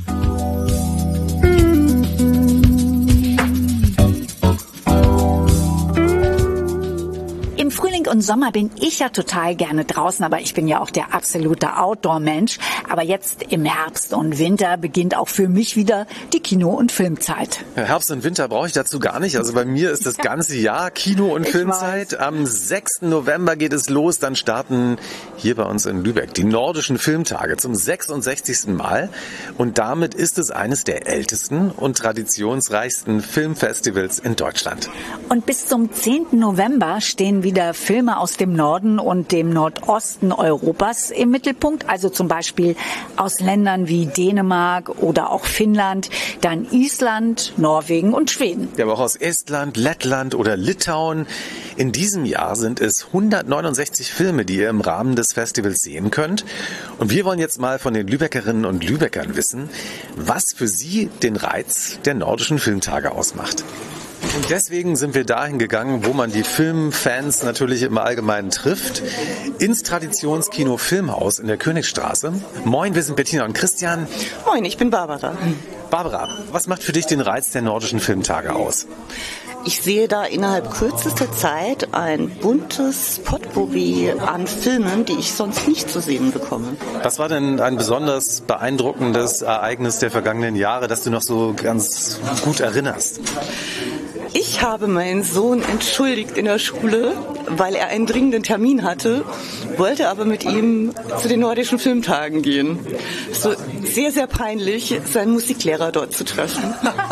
Im Frühling und Sommer bin ich ja total gerne draußen, aber ich bin ja auch der absolute Outdoor-Mensch. Aber jetzt im Herbst und Winter beginnt auch für mich wieder die Kino- und Filmzeit. Ja, Herbst und Winter brauche ich dazu gar nicht. Also bei mir ist das ganze Jahr Kino- und Ich Filmzeit. weiß. Am sechsten November geht es los. Dann starten hier bei uns in Lübeck die Nordischen Filmtage zum sechsundsechzigsten Mal. Und damit ist es eines der ältesten und traditionsreichsten Filmfestivals in Deutschland. Und bis zum zehnten November stehen wieder Filme aus dem Norden und dem Nordosten Europas im Mittelpunkt, also zum Beispiel aus Ländern wie Dänemark oder auch Finnland, dann Island, Norwegen und Schweden. Ja, aber auch aus Estland, Lettland oder Litauen. In diesem Jahr sind es hundertneunundsechzig Filme, die ihr im Rahmen des Festivals sehen könnt. Und wir wollen jetzt mal von den Lübeckerinnen und Lübeckern wissen, was für sie den Reiz der Nordischen Filmtage ausmacht. Und deswegen sind wir dahin gegangen, wo man die Filmfans natürlich im Allgemeinen trifft, ins Traditionskino Filmhaus in der Königstraße. Moin, wir sind Bettina und Christian. Moin, ich bin Barbara. Barbara, was macht für dich den Reiz der Nordischen Filmtage aus? Ich sehe da innerhalb kürzester Zeit ein buntes Potpourri an Filmen, die ich sonst nicht zu sehen bekomme. Was war denn ein besonders beeindruckendes Ereignis der vergangenen Jahre, das du noch so ganz gut erinnerst? Ich habe meinen Sohn entschuldigt in der Schule, weil er einen dringenden Termin hatte, wollte aber mit ihm zu den Nordischen Filmtagen gehen. So sehr, sehr peinlich, seinen Musiklehrer dort zu treffen.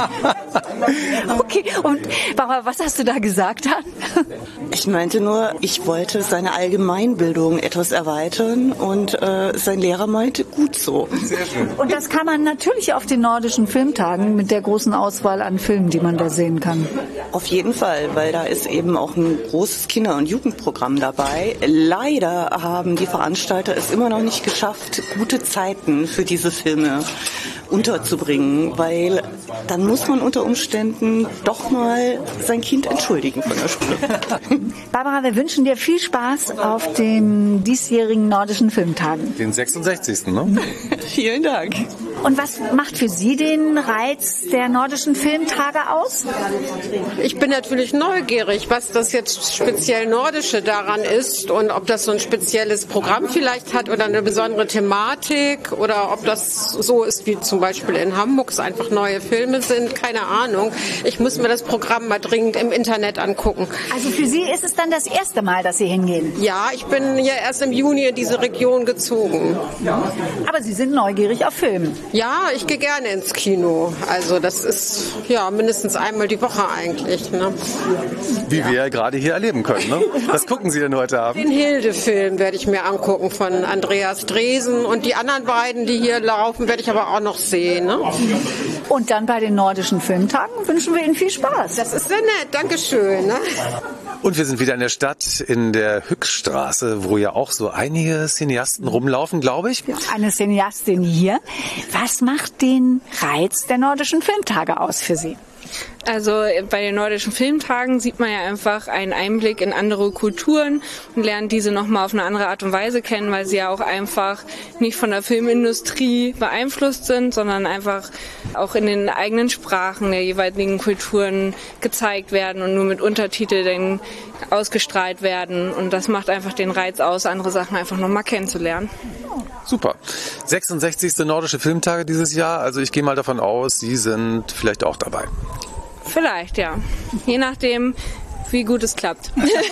Okay, und Barbara, was hast du da gesagt dann? Ich meinte nur, ich wollte seine Allgemeinbildung etwas erweitern und äh, sein Lehrer meinte, gut so. Sehr schön. Und das kann man natürlich auf den Nordischen Filmtagen mit der großen Auswahl an Filmen, die man da sehen kann. Auf jeden Fall, weil da ist eben auch ein großes Kinder- und Jugendprogramm dabei. Leider haben die Veranstalter es immer noch nicht geschafft, gute Zeiten für diese Filme unterzubringen, weil dann muss man unter Umständen doch mal sein Kind entschuldigen von der Schule. Barbara, wir wünschen dir viel Spaß auf den diesjährigen Nordischen Filmtagen. Den sechsundsechzigsten ne? Vielen Dank. Und was macht für Sie den Reiz der Nordischen Filmtage aus? Ich bin natürlich neugierig, was das jetzt speziell Nordische daran ist und ob das so ein spezielles Programm vielleicht hat oder eine besondere Thematik oder ob das so ist wie zum Beispiel in Hamburg, es einfach neue Filme sind, keine Ahnung. Ich muss mir das Programm mal dringend im Internet angucken. Also für Sie ist es dann das erste Mal, dass Sie hingehen? Ja, ich bin ja erst im Juni in diese Region gezogen. Aber Sie sind neugierig auf Film. Ja, ich gehe gerne ins Kino. Also das ist ja mindestens einmal die Woche eigentlich. Ne? Wie ja. wir ja gerade hier erleben können. Ne? Was gucken Sie denn heute Abend? Den Hilde-Film werde ich mir angucken von Andreas Dresen. Und die anderen beiden, die hier laufen, werde ich aber auch noch sehen. Ne? Und dann bei den Nordischen Filmtagen wünschen wir Ihnen viel Spaß. Das ist sehr nett. Dankeschön. Ne? Und wir sind wieder in der Stadt, in der Hückstraße, wo ja auch so einige Cineasten rumlaufen, glaube ich. Ja, eine Cineastin hier. Was macht den Reiz der Nordischen Filmtage aus für Sie? Also bei den Nordischen Filmtagen sieht man ja einfach einen Einblick in andere Kulturen und lernt diese nochmal auf eine andere Art und Weise kennen, weil sie ja auch einfach nicht von der Filmindustrie beeinflusst sind, sondern einfach auch in den eigenen Sprachen der jeweiligen Kulturen gezeigt werden und nur mit Untertiteln ausgestrahlt werden. Und das macht einfach den Reiz aus, andere Sachen einfach nochmal kennenzulernen. Super. sechsundsechzigste Nordische Filmtage dieses Jahr. Also ich gehe mal davon aus, Sie sind vielleicht auch dabei. Vielleicht, ja. Je nachdem, wie gut es klappt.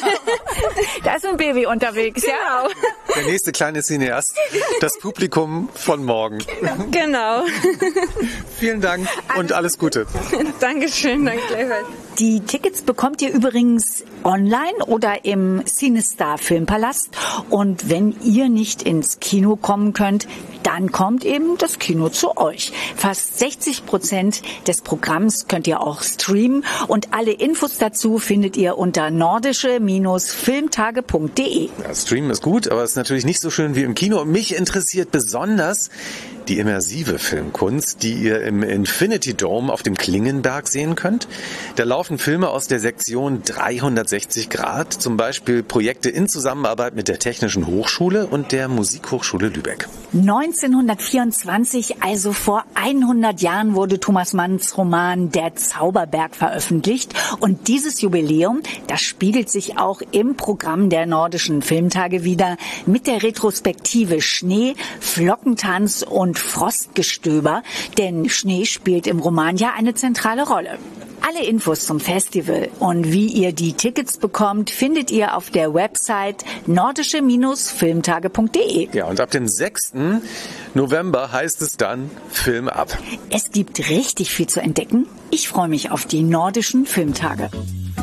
Da ist ein Baby unterwegs, ja. Der nächste kleine Cineast, das Publikum von morgen. Genau. Vielen Dank und alles Gute. Dankeschön, danke gleichfalls. Die Tickets bekommt ihr übrigens online oder im Cinestar Filmpalast. Und wenn ihr nicht ins Kino kommen könnt, dann kommt eben das Kino zu euch. Fast sechzig Prozent des Programms könnt ihr auch streamen. Und alle Infos dazu findet ihr unter nordische Filmtage punkt de. Ja, streamen ist gut, aber es ist natürlich nicht so schön wie im Kino. Mich interessiert besonders die immersive Filmkunst, die ihr im Infinity Dome auf dem Klingenberg sehen könnt. Da laufen Filme aus der Sektion dreihundertsechzig Grad, zum Beispiel Projekte in Zusammenarbeit mit der Technischen Hochschule und der Musikhochschule Lübeck. neunzehnhundertvierundzwanzig, also vor hundert Jahren, wurde Thomas Manns Roman Der Zauberberg veröffentlicht. Und dieses Jubiläum, das spiegelt sich auch im Programm der Nordischen Filmtage wieder mit der Retrospektive Schnee, Flockentanz und Frostgestöber, denn Schnee spielt im Roman ja eine zentrale Rolle. Alle Infos zum Festival und wie ihr die Tickets bekommt, findet ihr auf der Website nordische Filmtage punkt de. Ja, und ab dem sechsten November heißt es dann Film ab. Es gibt richtig viel zu entdecken. Ich freue mich auf die Nordischen Filmtage.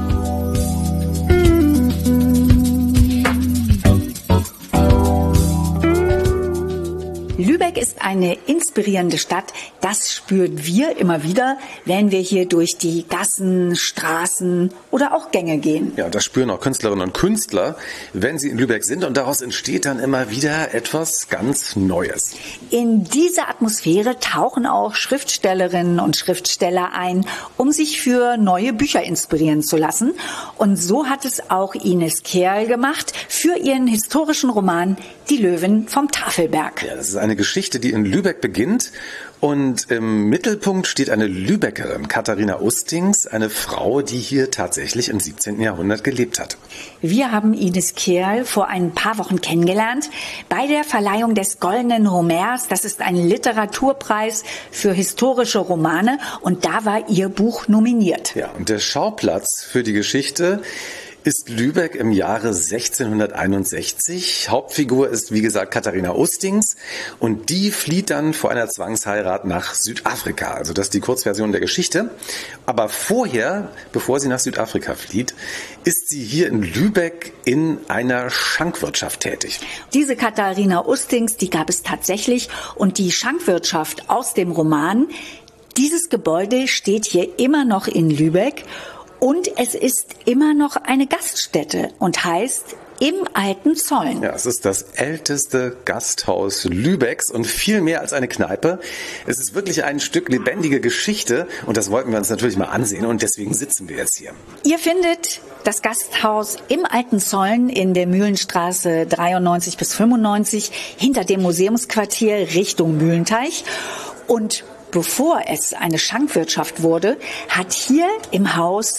Lübeck ist eine inspirierende Stadt. Das spüren wir immer wieder, wenn wir hier durch die Gassen, Straßen oder auch Gänge gehen. Ja, das spüren auch Künstlerinnen und Künstler, wenn sie in Lübeck sind. Und daraus entsteht dann immer wieder etwas ganz Neues. In diese Atmosphäre tauchen auch Schriftstellerinnen und Schriftsteller ein, um sich für neue Bücher inspirieren zu lassen. Und so hat es auch Ines Kerl gemacht für ihren historischen Roman Die Löwen vom Tafelberg. Ja, das ist eine Geschichte, die in Lübeck beginnt. Und im Mittelpunkt steht eine Lübeckerin, Katharina Ustings, eine Frau, die hier tatsächlich im siebzehnten Jahrhundert gelebt hat. Wir haben Ines Kerl vor ein paar Wochen kennengelernt bei der Verleihung des Goldenen Homers. Das ist ein Literaturpreis für historische Romane und da war ihr Buch nominiert. Ja, und der Schauplatz für die Geschichte ist Lübeck im Jahre sechzehnhunderteinundsechzig. Hauptfigur ist, wie gesagt, Katharina Ustings und die flieht dann vor einer Zwangsheirat nach Südafrika. Also das ist die Kurzversion der Geschichte. Aber vorher, bevor sie nach Südafrika flieht, ist sie hier in Lübeck in einer Schankwirtschaft tätig. Diese Katharina Ustings, die gab es tatsächlich und die Schankwirtschaft aus dem Roman, dieses Gebäude steht hier immer noch in Lübeck. Und es ist immer noch eine Gaststätte und heißt Im Alten Zollen. Ja, es ist das älteste Gasthaus Lübecks und viel mehr als eine Kneipe. Es ist wirklich ein Stück lebendige Geschichte und das wollten wir uns natürlich mal ansehen und deswegen sitzen wir jetzt hier. Ihr findet das Gasthaus Im Alten Zollen in der Mühlenstraße dreiundneunzig bis fünfundneunzig hinter dem Museumsquartier Richtung Mühlenteich. Und bevor es eine Schankwirtschaft wurde, hat hier im Haus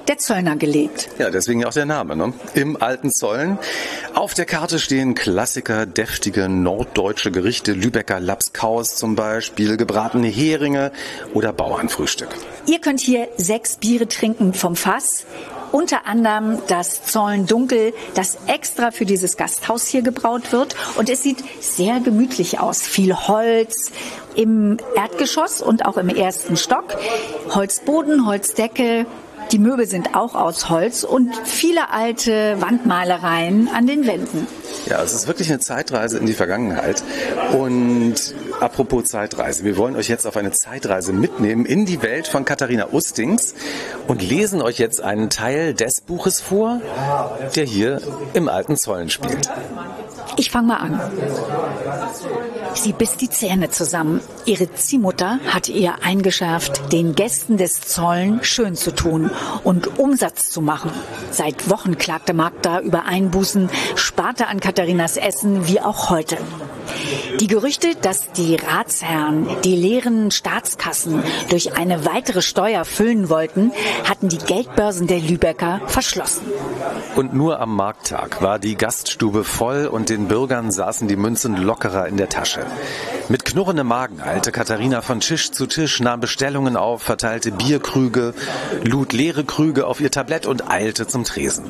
der Zöllner gelegt. Ja, deswegen auch der Name, ne? Im alten Zollen. Auf der Karte stehen Klassiker, deftige norddeutsche Gerichte, Lübecker Lapskaus zum Beispiel, gebratene Heringe oder Bauernfrühstück. Ihr könnt hier sechs Biere trinken vom Fass. Unter anderem das Zollen Dunkel, das extra für dieses Gasthaus hier gebraut wird. Und es sieht sehr gemütlich aus. Viel Holz im Erdgeschoss und auch im ersten Stock. Holzboden, Holzdecke. Die Möbel sind auch aus Holz und viele alte Wandmalereien an den Wänden. Ja, es ist wirklich eine Zeitreise in die Vergangenheit. Und apropos Zeitreise, wir wollen euch jetzt auf eine Zeitreise mitnehmen in die Welt von Katharina Ustings und lesen euch jetzt einen Teil des Buches vor, der hier im alten Zollen spielt. Ich fange mal an. Sie biss die Zähne zusammen. Ihre Ziehmutter hatte ihr eingeschärft, den Gästen des Zollen schön zu tun und Umsatz zu machen. Seit Wochen klagte Magda über Einbußen, sparte an Katharinas Essen wie auch heute. Die Gerüchte, dass die Ratsherren die leeren Staatskassen durch eine weitere Steuer füllen wollten, hatten die Geldbörsen der Lübecker verschlossen. Und nur am Markttag war die Gaststube voll und den Bürgern saßen die Münzen lockerer in der Tasche. Mit knurrendem Magen eilte Katharina von Tisch zu Tisch, nahm Bestellungen auf, verteilte Bierkrüge, lud leere Krüge auf ihr Tablett und eilte zum Tresen.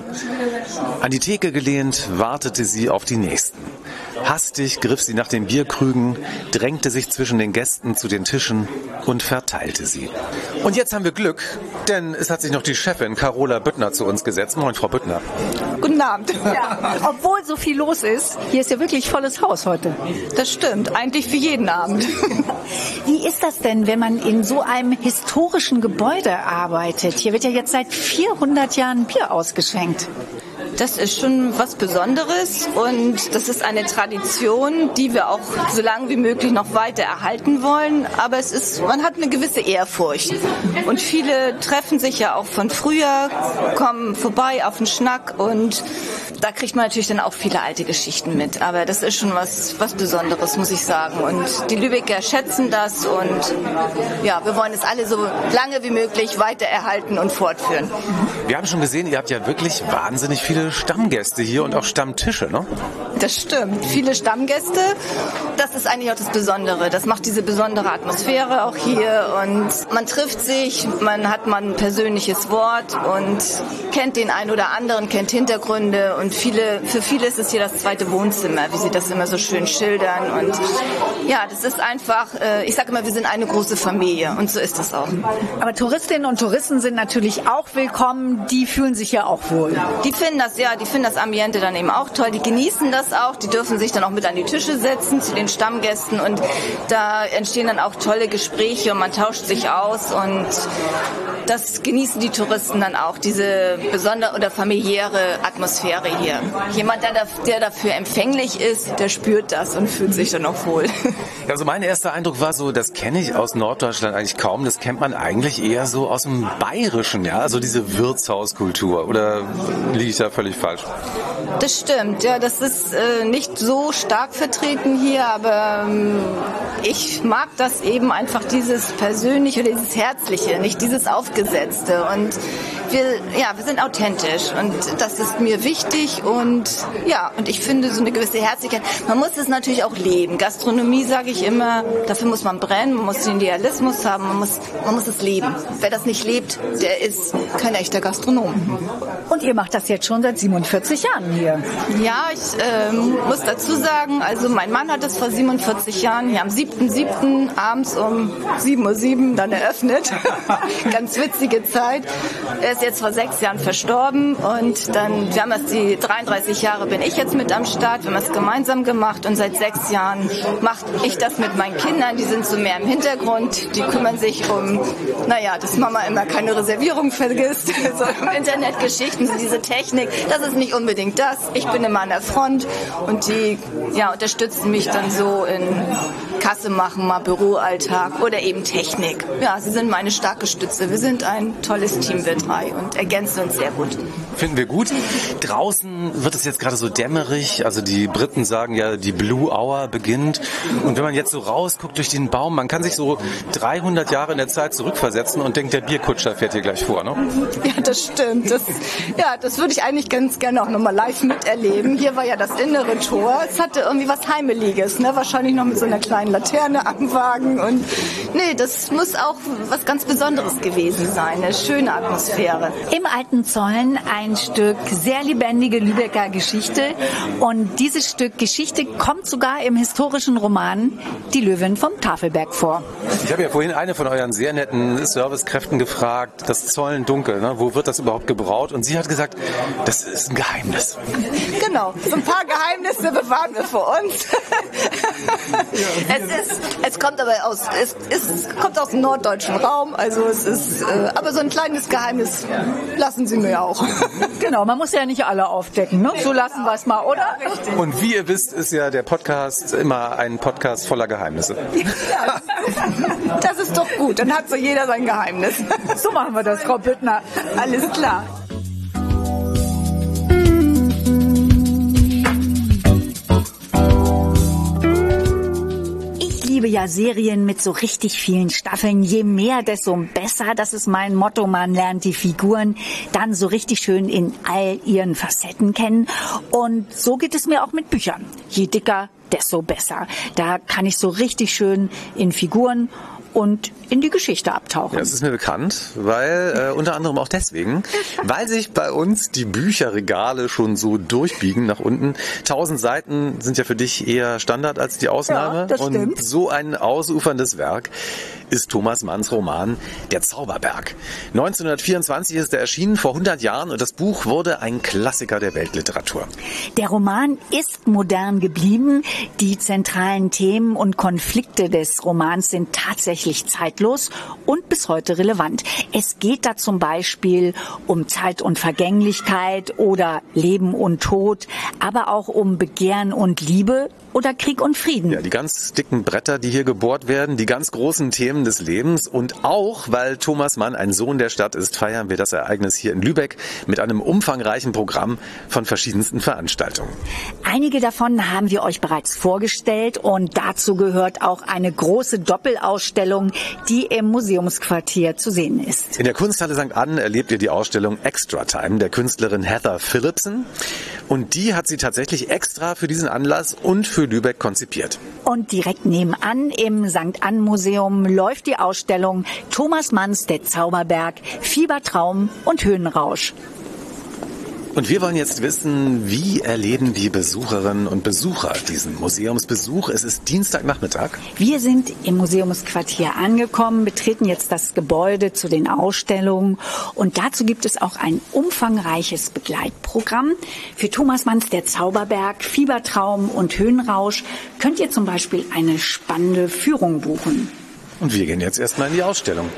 An die Theke gelehnt, wartete sie auf die nächsten. Hastig griff sie nach den Bierkrügen, drängte sich zwischen den Gästen zu den Tischen und verteilte sie. Und jetzt haben wir Glück, denn es hat sich noch die Chefin Carola Büttner zu uns gesetzt. Moin, Frau Büttner. Guten Abend. Ja, obwohl so viel los ist, hier ist ja wirklich volles Haus heute. Das stimmt, eigentlich für jeden Abend. Wie ist das denn, wenn man in so einem historischen Gebäude arbeitet? Hier wird ja jetzt seit vierhundert Jahren Bier ausgeschenkt. Das ist schon was Besonderes und das ist eine Tradition, die wir auch so lange wie möglich noch weiter erhalten wollen. Aber es ist, man hat eine gewisse Ehrfurcht. Und viele treffen sich ja auch von früher, kommen vorbei auf den Schnack und da kriegt man natürlich dann auch viele alte Geschichten mit. Aber das ist schon was, was Besonderes, muss ich sagen. Und die Lübecker schätzen das und ja, wir wollen es alle so lange wie möglich weiter erhalten und fortführen. Wir haben schon gesehen, ihr habt ja wirklich wahnsinnig viele Stammgäste hier und auch Stammtische, ne? Das stimmt. Viele Stammgäste. Das ist eigentlich auch das Besondere. Das macht diese besondere Atmosphäre auch hier und man trifft sich, man hat mal ein persönliches Wort und kennt den einen oder anderen, kennt Hintergründe und viele, für viele ist es hier das zweite Wohnzimmer, wie sie das immer so schön schildern und ja, das ist einfach, ich sage immer, wir sind eine große Familie und so ist das auch. Aber Touristinnen und Touristen sind natürlich auch willkommen, die fühlen sich ja auch wohl. Die finden das, ja, die finden das Ambiente dann eben auch toll, die genießen das auch, die dürfen sich dann auch mit an die Tische setzen zu den Stammgästen und da entstehen dann auch tolle Gespräche und man tauscht sich aus und das genießen die Touristen dann auch, diese besondere oder familiäre Atmosphäre hier. Jemand, der, der dafür empfänglich ist, der spürt das und fühlt sich dann auch wohl. Also mein erster Eindruck war so, das kenne ich aus Norddeutschland eigentlich kaum, das kennt man eigentlich eher so aus dem Bayerischen, ja, also diese Wirtshauskultur, oder liege ich da völlig falsch? Das stimmt, ja, das ist äh, nicht so stark vertreten hier, aber ähm, ich mag das eben einfach, dieses Persönliche oder dieses Herzliche, nicht dieses Aufgesetzte und wir, ja, wir sind authentisch und das ist mir wichtig und ja, und ich finde so eine gewisse Herzlichkeit, man muss es natürlich auch leben. Gastronomie, sage ich immer, dafür muss man brennen, man muss den Idealismus haben, man muss, man muss es leben. Wer das nicht lebt, der ist kein echter Gastronom. Und ihr macht das jetzt schon seit siebenundvierzig Jahren hier. Ja, ich ähm, muss dazu sagen, also mein Mann hat es vor siebenundvierzig Jahren hier am siebten siebten abends um sieben Uhr sieben dann eröffnet. Ganz witzige Zeit. Er ist jetzt vor sechs Jahren verstorben und dann, wir haben das die dreiunddreißig Jahre bin ich jetzt mit am Start, wir haben es gemeinsam gemacht und seit sechs Jahren mache ich das mit meinen Kindern, die sind so mehr im Hintergrund, die kümmern sich um, naja, dass Mama immer keine Reservierung vergisst, so Internetgeschichten, so diese Technik, das ist nicht unbedingt das, ich bin immer an der Front und die, ja, unterstützen mich dann so in Kasse machen, mal Büroalltag oder eben Technik. Ja, sie sind meine starke Stütze, wir sind ein tolles Team, wir drei. dabei und ergänzen uns sehr gut. Finden wir gut. Draußen wird es jetzt gerade so dämmerig. Also die Briten sagen ja, die Blue Hour beginnt. Und wenn man jetzt so rausguckt durch den Baum, man kann sich so dreihundert Jahre in der Zeit zurückversetzen und denkt, der Bierkutscher fährt hier gleich vor, ne? Ja, das stimmt. Das, ja, das würde ich eigentlich ganz gerne auch nochmal live miterleben. Hier war ja das innere Tor. Es hatte irgendwie was Heimeliges, ne? Wahrscheinlich noch mit so einer kleinen Laterne am Wagen. Und nee, das muss auch was ganz Besonderes gewesen sein. Eine schöne Atmosphäre. Im Alten Zollen ein Stück sehr lebendige Lübecker Geschichte. Und dieses Stück Geschichte kommt sogar im historischen Roman Die Löwin vom Tafelberg vor. Ich habe ja vorhin eine von euren sehr netten Servicekräften gefragt, das Zollen dunkel, ne? Wo wird das überhaupt gebraut? Und sie hat gesagt, das ist ein Geheimnis. Genau, so ein paar Geheimnisse bewahren wir für uns. es, ist, es kommt aber aus, es, es kommt aus dem norddeutschen Raum, also es ist, äh, aber so ein kleines Geheimnis lassen Sie mir auch. Genau, man muss ja nicht alle aufdecken, ne? So lassen wir es mal, oder? Und wie ihr wisst, ist ja der Podcast immer ein Podcast voller Geheimnisse. Ja, das ist doch gut, dann hat so jeder sein Geheimnis. So machen wir das, Frau Büttner. Alles klar. Ich liebe ja Serien mit so richtig vielen Staffeln. Je mehr, desto besser. Das ist mein Motto. Man lernt die Figuren dann so richtig schön in all ihren Facetten kennen. Und so geht es mir auch mit Büchern. Je dicker, desto besser. Da kann ich so richtig schön in Figuren und in die Geschichte abtauchen. Ja, das ist mir bekannt, weil äh, unter anderem auch deswegen, weil sich bei uns die Bücherregale schon so durchbiegen nach unten. Tausend Seiten sind ja für dich eher Standard als die Ausnahme. Ja, das stimmt. Und so ein ausuferndes Werk ist Thomas Manns Roman Der Zauberberg. neunzehnhundertvierundzwanzig ist er erschienen, vor hundert Jahren, und das Buch wurde ein Klassiker der Weltliteratur. Der Roman ist modern geblieben. Die zentralen Themen und Konflikte des Romans sind tatsächlich zeitlos und bis heute relevant. Es geht da zum Beispiel um Zeit und Vergänglichkeit oder Leben und Tod, aber auch um Begehren und Liebe oder Krieg und Frieden. Ja, die ganz dicken Bretter, die hier gebohrt werden, die ganz großen Themen des Lebens. Und auch, weil Thomas Mann ein Sohn der Stadt ist, feiern wir das Ereignis hier in Lübeck mit einem umfangreichen Programm von verschiedensten Veranstaltungen. Einige davon haben wir euch bereits vorgestellt und dazu gehört auch eine große Doppelausstellung, die im Museumsquartier zu sehen ist. In der Kunsthalle Sankt Ann erlebt ihr die Ausstellung Extra Time der Künstlerin Heather Phillipson. Und die hat sie tatsächlich extra für diesen Anlass und für Lübeck konzipiert. Und direkt nebenan im Sankt Ann Museum läuft die Ausstellung Thomas Manns Der Zauberberg, Fiebertraum und Höhenrausch. Und wir wollen jetzt wissen, wie erleben die Besucherinnen und Besucher diesen Museumsbesuch? Es ist Dienstagnachmittag. Wir sind im Museumsquartier angekommen, betreten jetzt das Gebäude zu den Ausstellungen. Und dazu gibt es auch ein umfangreiches Begleitprogramm. Für Thomas Manns Der Zauberberg, Fiebertraum und Höhenrausch könnt ihr zum Beispiel eine spannende Führung buchen. Und wir gehen jetzt erstmal in die Ausstellung.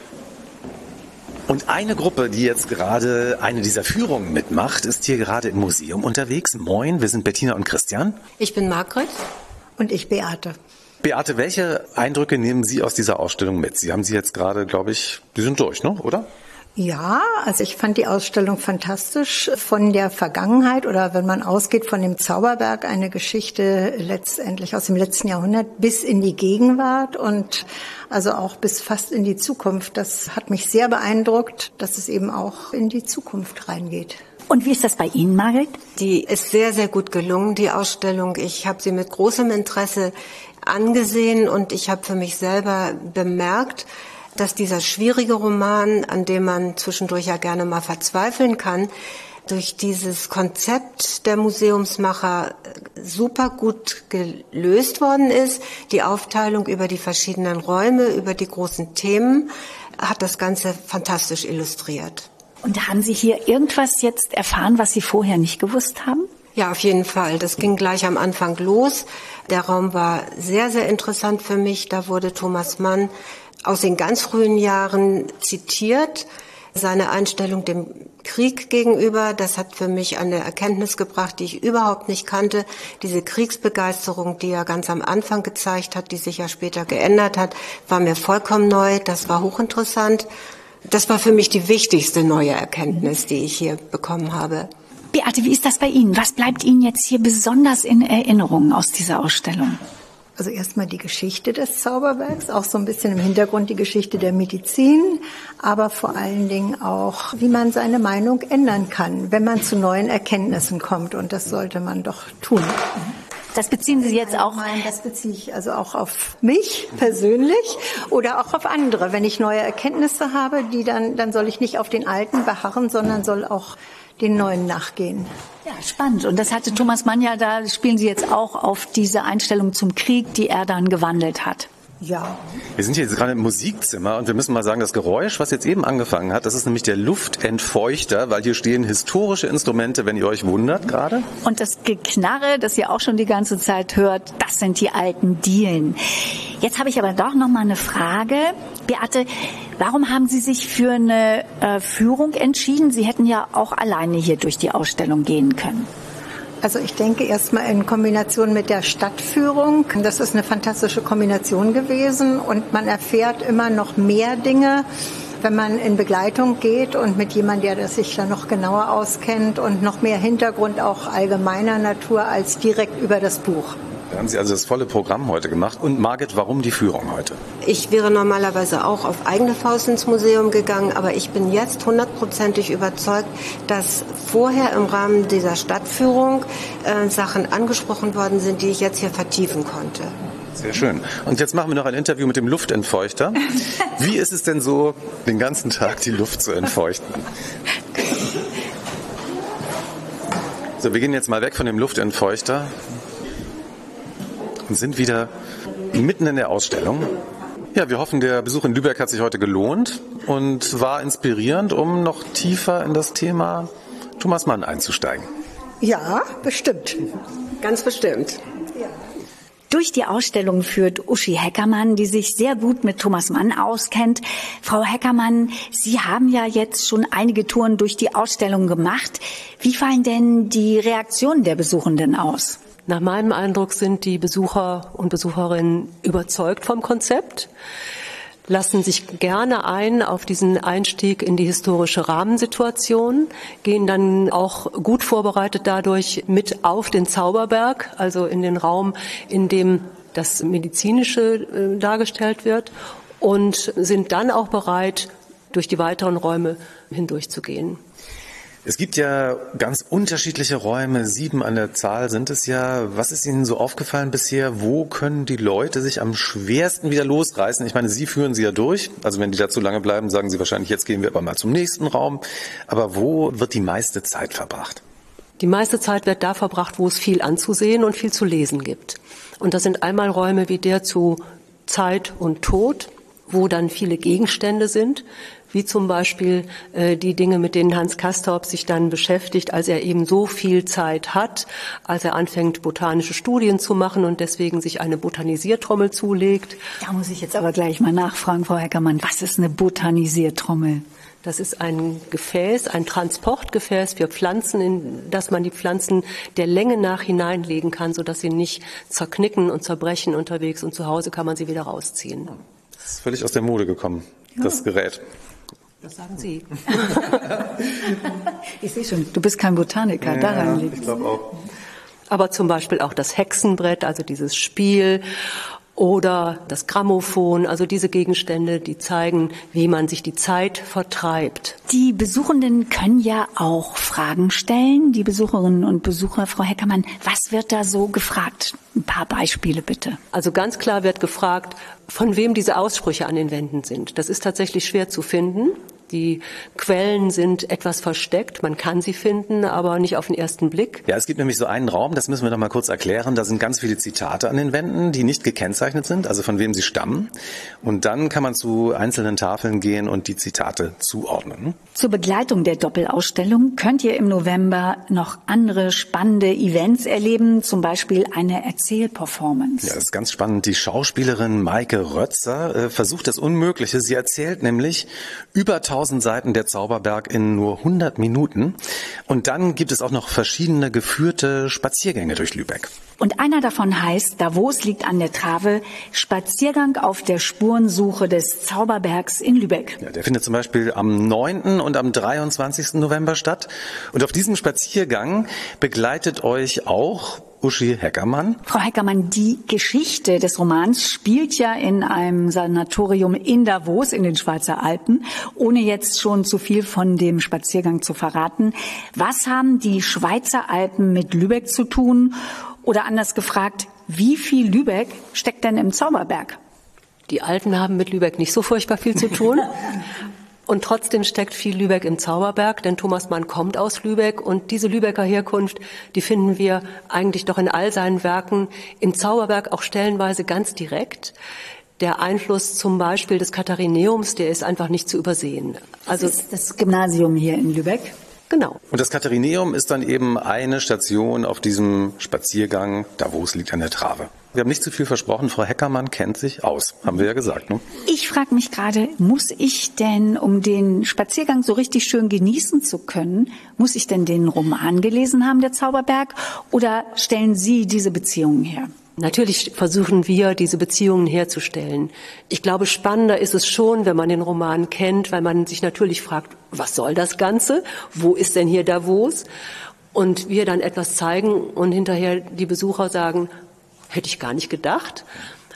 Und eine Gruppe, die jetzt gerade eine dieser Führungen mitmacht, ist hier gerade im Museum unterwegs. Moin, wir sind Bettina und Christian. Ich bin Margret. Und ich Beate. Beate, welche Eindrücke nehmen Sie aus dieser Ausstellung mit? Sie haben sie jetzt gerade, glaube ich, die sind durch, ne? Oder? Ja, also ich fand die Ausstellung fantastisch. Von der Vergangenheit oder wenn man ausgeht von dem Zauberberg, eine Geschichte letztendlich aus dem letzten Jahrhundert bis in die Gegenwart und also auch bis fast in die Zukunft. Das hat mich sehr beeindruckt, dass es eben auch in die Zukunft reingeht. Und wie ist das bei Ihnen, Margret? Die ist sehr, sehr gut gelungen, die Ausstellung. Ich habe sie mit großem Interesse angesehen und ich habe für mich selber bemerkt, dass dieser schwierige Roman, an dem man zwischendurch ja gerne mal verzweifeln kann, durch dieses Konzept der Museumsmacher super gut gelöst worden ist. Die Aufteilung über die verschiedenen Räume, über die großen Themen, hat das Ganze fantastisch illustriert. Und haben Sie hier irgendwas jetzt erfahren, was Sie vorher nicht gewusst haben? Ja, auf jeden Fall. Das ging gleich am Anfang los. Der Raum war sehr, sehr interessant für mich. Da wurde Thomas Mann aus den ganz frühen Jahren zitiert. Seine Einstellung dem Krieg gegenüber, das hat für mich eine Erkenntnis gebracht, die ich überhaupt nicht kannte. Diese Kriegsbegeisterung, die er ganz am Anfang gezeigt hat, die sich ja später geändert hat, war mir vollkommen neu. Das war hochinteressant. Das war für mich die wichtigste neue Erkenntnis, die ich hier bekommen habe. Beate, wie ist das bei Ihnen? Was bleibt Ihnen jetzt hier besonders in Erinnerung aus dieser Ausstellung? Also erstmal die Geschichte des Zauberbergs, auch so ein bisschen im Hintergrund die Geschichte der Medizin, aber vor allen Dingen auch, wie man seine Meinung ändern kann, wenn man zu neuen Erkenntnissen kommt. Und das sollte man doch tun. Das beziehen Sie jetzt auch? Nein, das beziehe ich also auch auf mich persönlich oder auch auf andere. Wenn ich neue Erkenntnisse habe, die dann, dann soll ich nicht auf den alten beharren, sondern soll auch den neuen nachgehen. Ja, spannend. Und das hatte Thomas Mann ja, da spielen Sie jetzt auch auf diese Einstellung zum Krieg, die er dann gewandelt hat. Ja. Wir sind hier jetzt gerade im Musikzimmer und wir müssen mal sagen, das Geräusch, was jetzt eben angefangen hat, das ist nämlich der Luftentfeuchter, weil hier stehen historische Instrumente, wenn ihr euch wundert gerade. Und das Geknarre, das ihr auch schon die ganze Zeit hört, das sind die alten Dielen. Jetzt habe ich aber doch noch mal eine Frage. Beate, warum haben Sie sich für eine äh, Führung entschieden? Sie hätten ja auch alleine hier durch die Ausstellung gehen können. Also ich denke erstmal in Kombination mit der Stadtführung. Das ist eine fantastische Kombination gewesen und man erfährt immer noch mehr Dinge, wenn man in Begleitung geht und mit jemandem, der sich da noch genauer auskennt und noch mehr Hintergrund auch allgemeiner Natur als direkt über das Buch. Da haben Sie also das volle Programm heute gemacht. Und Margit, warum die Führung heute? Ich wäre normalerweise auch auf eigene Faust ins Museum gegangen, aber ich bin jetzt hundertprozentig überzeugt, dass vorher im Rahmen dieser Stadtführung äh, Sachen angesprochen worden sind, die ich jetzt hier vertiefen konnte. Sehr schön. Und jetzt machen wir noch ein Interview mit dem Luftentfeuchter. Wie ist es denn so, den ganzen Tag die Luft zu entfeuchten? So, wir gehen jetzt mal weg von dem Luftentfeuchter und sind wieder mitten in der Ausstellung. Ja, wir hoffen, der Besuch in Lübeck hat sich heute gelohnt und war inspirierend, um noch tiefer in das Thema Thomas Mann einzusteigen. Ja, bestimmt. Ganz bestimmt. Durch die Ausstellung führt Uschi Heckermann, die sich sehr gut mit Thomas Mann auskennt. Frau Heckermann, Sie haben ja jetzt schon einige Touren durch die Ausstellung gemacht. Wie fallen denn die Reaktionen der Besuchenden aus? Nach meinem Eindruck sind die Besucher und Besucherinnen überzeugt vom Konzept, lassen sich gerne ein auf diesen Einstieg in die historische Rahmensituation, gehen dann auch gut vorbereitet dadurch mit auf den Zauberberg, also in den Raum, in dem das Medizinische äh, dargestellt wird, und sind dann auch bereit, durch die weiteren Räume hindurchzugehen. Es gibt ja ganz unterschiedliche Räume, sieben an der Zahl sind es ja. Was ist Ihnen so aufgefallen bisher? Wo können die Leute sich am schwersten wieder losreißen? Ich meine, Sie führen sie ja durch. Also wenn die da zu lange bleiben, sagen Sie wahrscheinlich, jetzt gehen wir aber mal zum nächsten Raum. Aber wo wird die meiste Zeit verbracht? Die meiste Zeit wird da verbracht, wo es viel anzusehen und viel zu lesen gibt. Und das sind einmal Räume wie der zu Zeit und Tod, wo dann viele Gegenstände sind, wie zum Beispiel äh, die Dinge, mit denen Hans Castorp sich dann beschäftigt, als er eben so viel Zeit hat, als er anfängt, botanische Studien zu machen und deswegen sich eine Botanisiertrommel zulegt. Da muss ich jetzt aber gleich mal nachfragen, Frau Heckermann, was ist eine Botanisiertrommel? Das ist ein Gefäß, ein Transportgefäß für Pflanzen, in das man die Pflanzen der Länge nach hineinlegen kann, sodass sie nicht zerknicken und zerbrechen unterwegs, und zu Hause kann man sie wieder rausziehen. Das ist völlig aus der Mode gekommen, ja. Das Gerät. Das sagen Sie. Ich sehe schon, du bist kein Botaniker, ja, daran liegt es. Ich glaube auch. Aber zum Beispiel auch das Hexenbrett, also dieses Spiel, oder das Grammophon, also diese Gegenstände, die zeigen, wie man sich die Zeit vertreibt. Die Besuchenden können ja auch Fragen stellen, die Besucherinnen und Besucher. Frau Heckermann, was wird da so gefragt? Ein paar Beispiele bitte. Also ganz klar wird gefragt, von wem diese Aussprüche an den Wänden sind. Das ist tatsächlich schwer zu finden. Die Quellen sind etwas versteckt, man kann sie finden, aber nicht auf den ersten Blick. Ja, es gibt nämlich so einen Raum, das müssen wir noch mal kurz erklären. Da sind ganz viele Zitate an den Wänden, die nicht gekennzeichnet sind, also von wem sie stammen. Und dann kann man zu einzelnen Tafeln gehen und die Zitate zuordnen. Zur Begleitung der Doppelausstellung könnt ihr im November noch andere spannende Events erleben, zum Beispiel eine Erzählperformance. Ja, das ist ganz spannend. Die Schauspielerin Maike Rötzer äh, versucht das Unmögliche. Sie erzählt nämlich über tausend tausend Seiten der Zauberberg in nur hundert Minuten. Und dann gibt es auch noch verschiedene geführte Spaziergänge durch Lübeck. Und einer davon heißt, Davos liegt an der Trave, Spaziergang auf der Spurensuche des Zauberbergs in Lübeck. Ja, der findet zum Beispiel am neunten und am dreiundzwanzigsten November statt. Und auf diesem Spaziergang begleitet euch auch Uschi Heckermann. Frau Heckermann, die Geschichte des Romans spielt ja in einem Sanatorium in Davos in den Schweizer Alpen. Ohne jetzt schon zu viel von dem Spaziergang zu verraten, was haben die Schweizer Alpen mit Lübeck zu tun? Oder anders gefragt, wie viel Lübeck steckt denn im Zauberberg? Die Alpen haben mit Lübeck nicht so furchtbar viel zu tun. Und trotzdem steckt viel Lübeck im Zauberberg, denn Thomas Mann kommt aus Lübeck und diese Lübecker Herkunft, die finden wir eigentlich doch in all seinen Werken, im Zauberberg auch stellenweise ganz direkt. Der Einfluss zum Beispiel des Katharineums, der ist einfach nicht zu übersehen. Also das ist das Gymnasium hier in Lübeck. Genau. Und das Katharineum ist dann eben eine Station auf diesem Spaziergang, Davos liegt an der Trave. Wir haben nicht zu viel versprochen, Frau Heckermann kennt sich aus, haben wir ja gesagt. Ne? Ich frage mich gerade, muss ich denn, um den Spaziergang so richtig schön genießen zu können, muss ich denn den Roman gelesen haben, der Zauberberg, oder stellen Sie diese Beziehungen her? Natürlich versuchen wir, diese Beziehungen herzustellen. Ich glaube, spannender ist es schon, wenn man den Roman kennt, weil man sich natürlich fragt, was soll das Ganze? Wo ist denn hier Davos? Und wir dann etwas zeigen und hinterher die Besucher sagen, hätte ich gar nicht gedacht.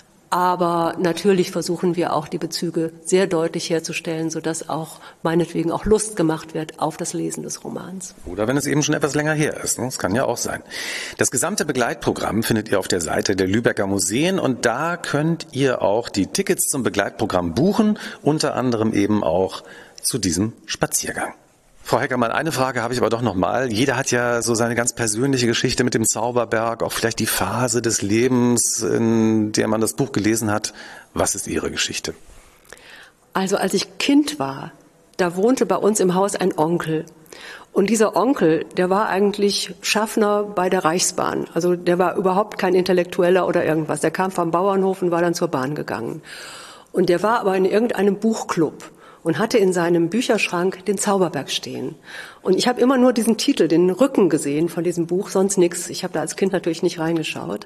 Aber natürlich versuchen wir auch, die Bezüge sehr deutlich herzustellen, sodass auch meinetwegen auch Lust gemacht wird auf das Lesen des Romans. Oder wenn es eben schon etwas länger her ist. Das kann ja auch sein. Das gesamte Begleitprogramm findet ihr auf der Seite der Lübecker Museen und da könnt ihr auch die Tickets zum Begleitprogramm buchen, unter anderem eben auch zu diesem Spaziergang. Frau Heckermann, eine Frage habe ich aber doch noch mal. Jeder hat ja so seine ganz persönliche Geschichte mit dem Zauberberg, auch vielleicht die Phase des Lebens, in der man das Buch gelesen hat. Was ist Ihre Geschichte? Also als ich Kind war, da wohnte bei uns im Haus ein Onkel. Und dieser Onkel, der war eigentlich Schaffner bei der Reichsbahn. Also der war überhaupt kein Intellektueller oder irgendwas. Der kam vom Bauernhof und war dann zur Bahn gegangen. Und der war aber in irgendeinem Buchclub und hatte in seinem Bücherschrank den Zauberberg stehen. Und ich habe immer nur diesen Titel, den Rücken gesehen von diesem Buch, sonst nichts. Ich habe da als Kind natürlich nicht reingeschaut.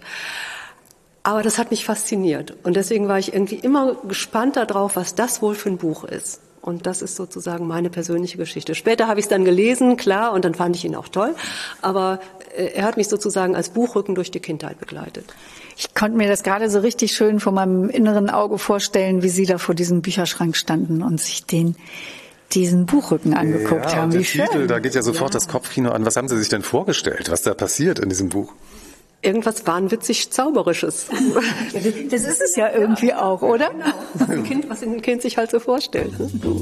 Aber das hat mich fasziniert. Und deswegen war ich irgendwie immer gespannt darauf, was das wohl für ein Buch ist. Und das ist sozusagen meine persönliche Geschichte. Später habe ich es dann gelesen, klar, und dann fand ich ihn auch toll. Aber äh, er hat mich sozusagen als Buchrücken durch die Kindheit begleitet. Ich konnte mir das gerade so richtig schön vor meinem inneren Auge vorstellen, wie Sie da vor diesem Bücherschrank standen und sich den diesen Buchrücken angeguckt ja, haben. Wie wie schön. Titel, da geht ja sofort ja. das Kopfkino an. Was haben Sie sich denn vorgestellt, was da passiert in diesem Buch? Irgendwas wahnwitzig Zauberisches. Das ist es ja irgendwie auch, oder? Was ein Kind, was ein Kind sich halt so vorstellt.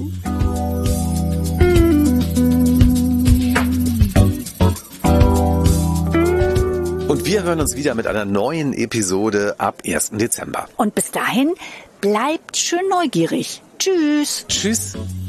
Und wir hören uns wieder mit einer neuen Episode ab ersten Dezember. Und bis dahin bleibt schön neugierig. Tschüss. Tschüss.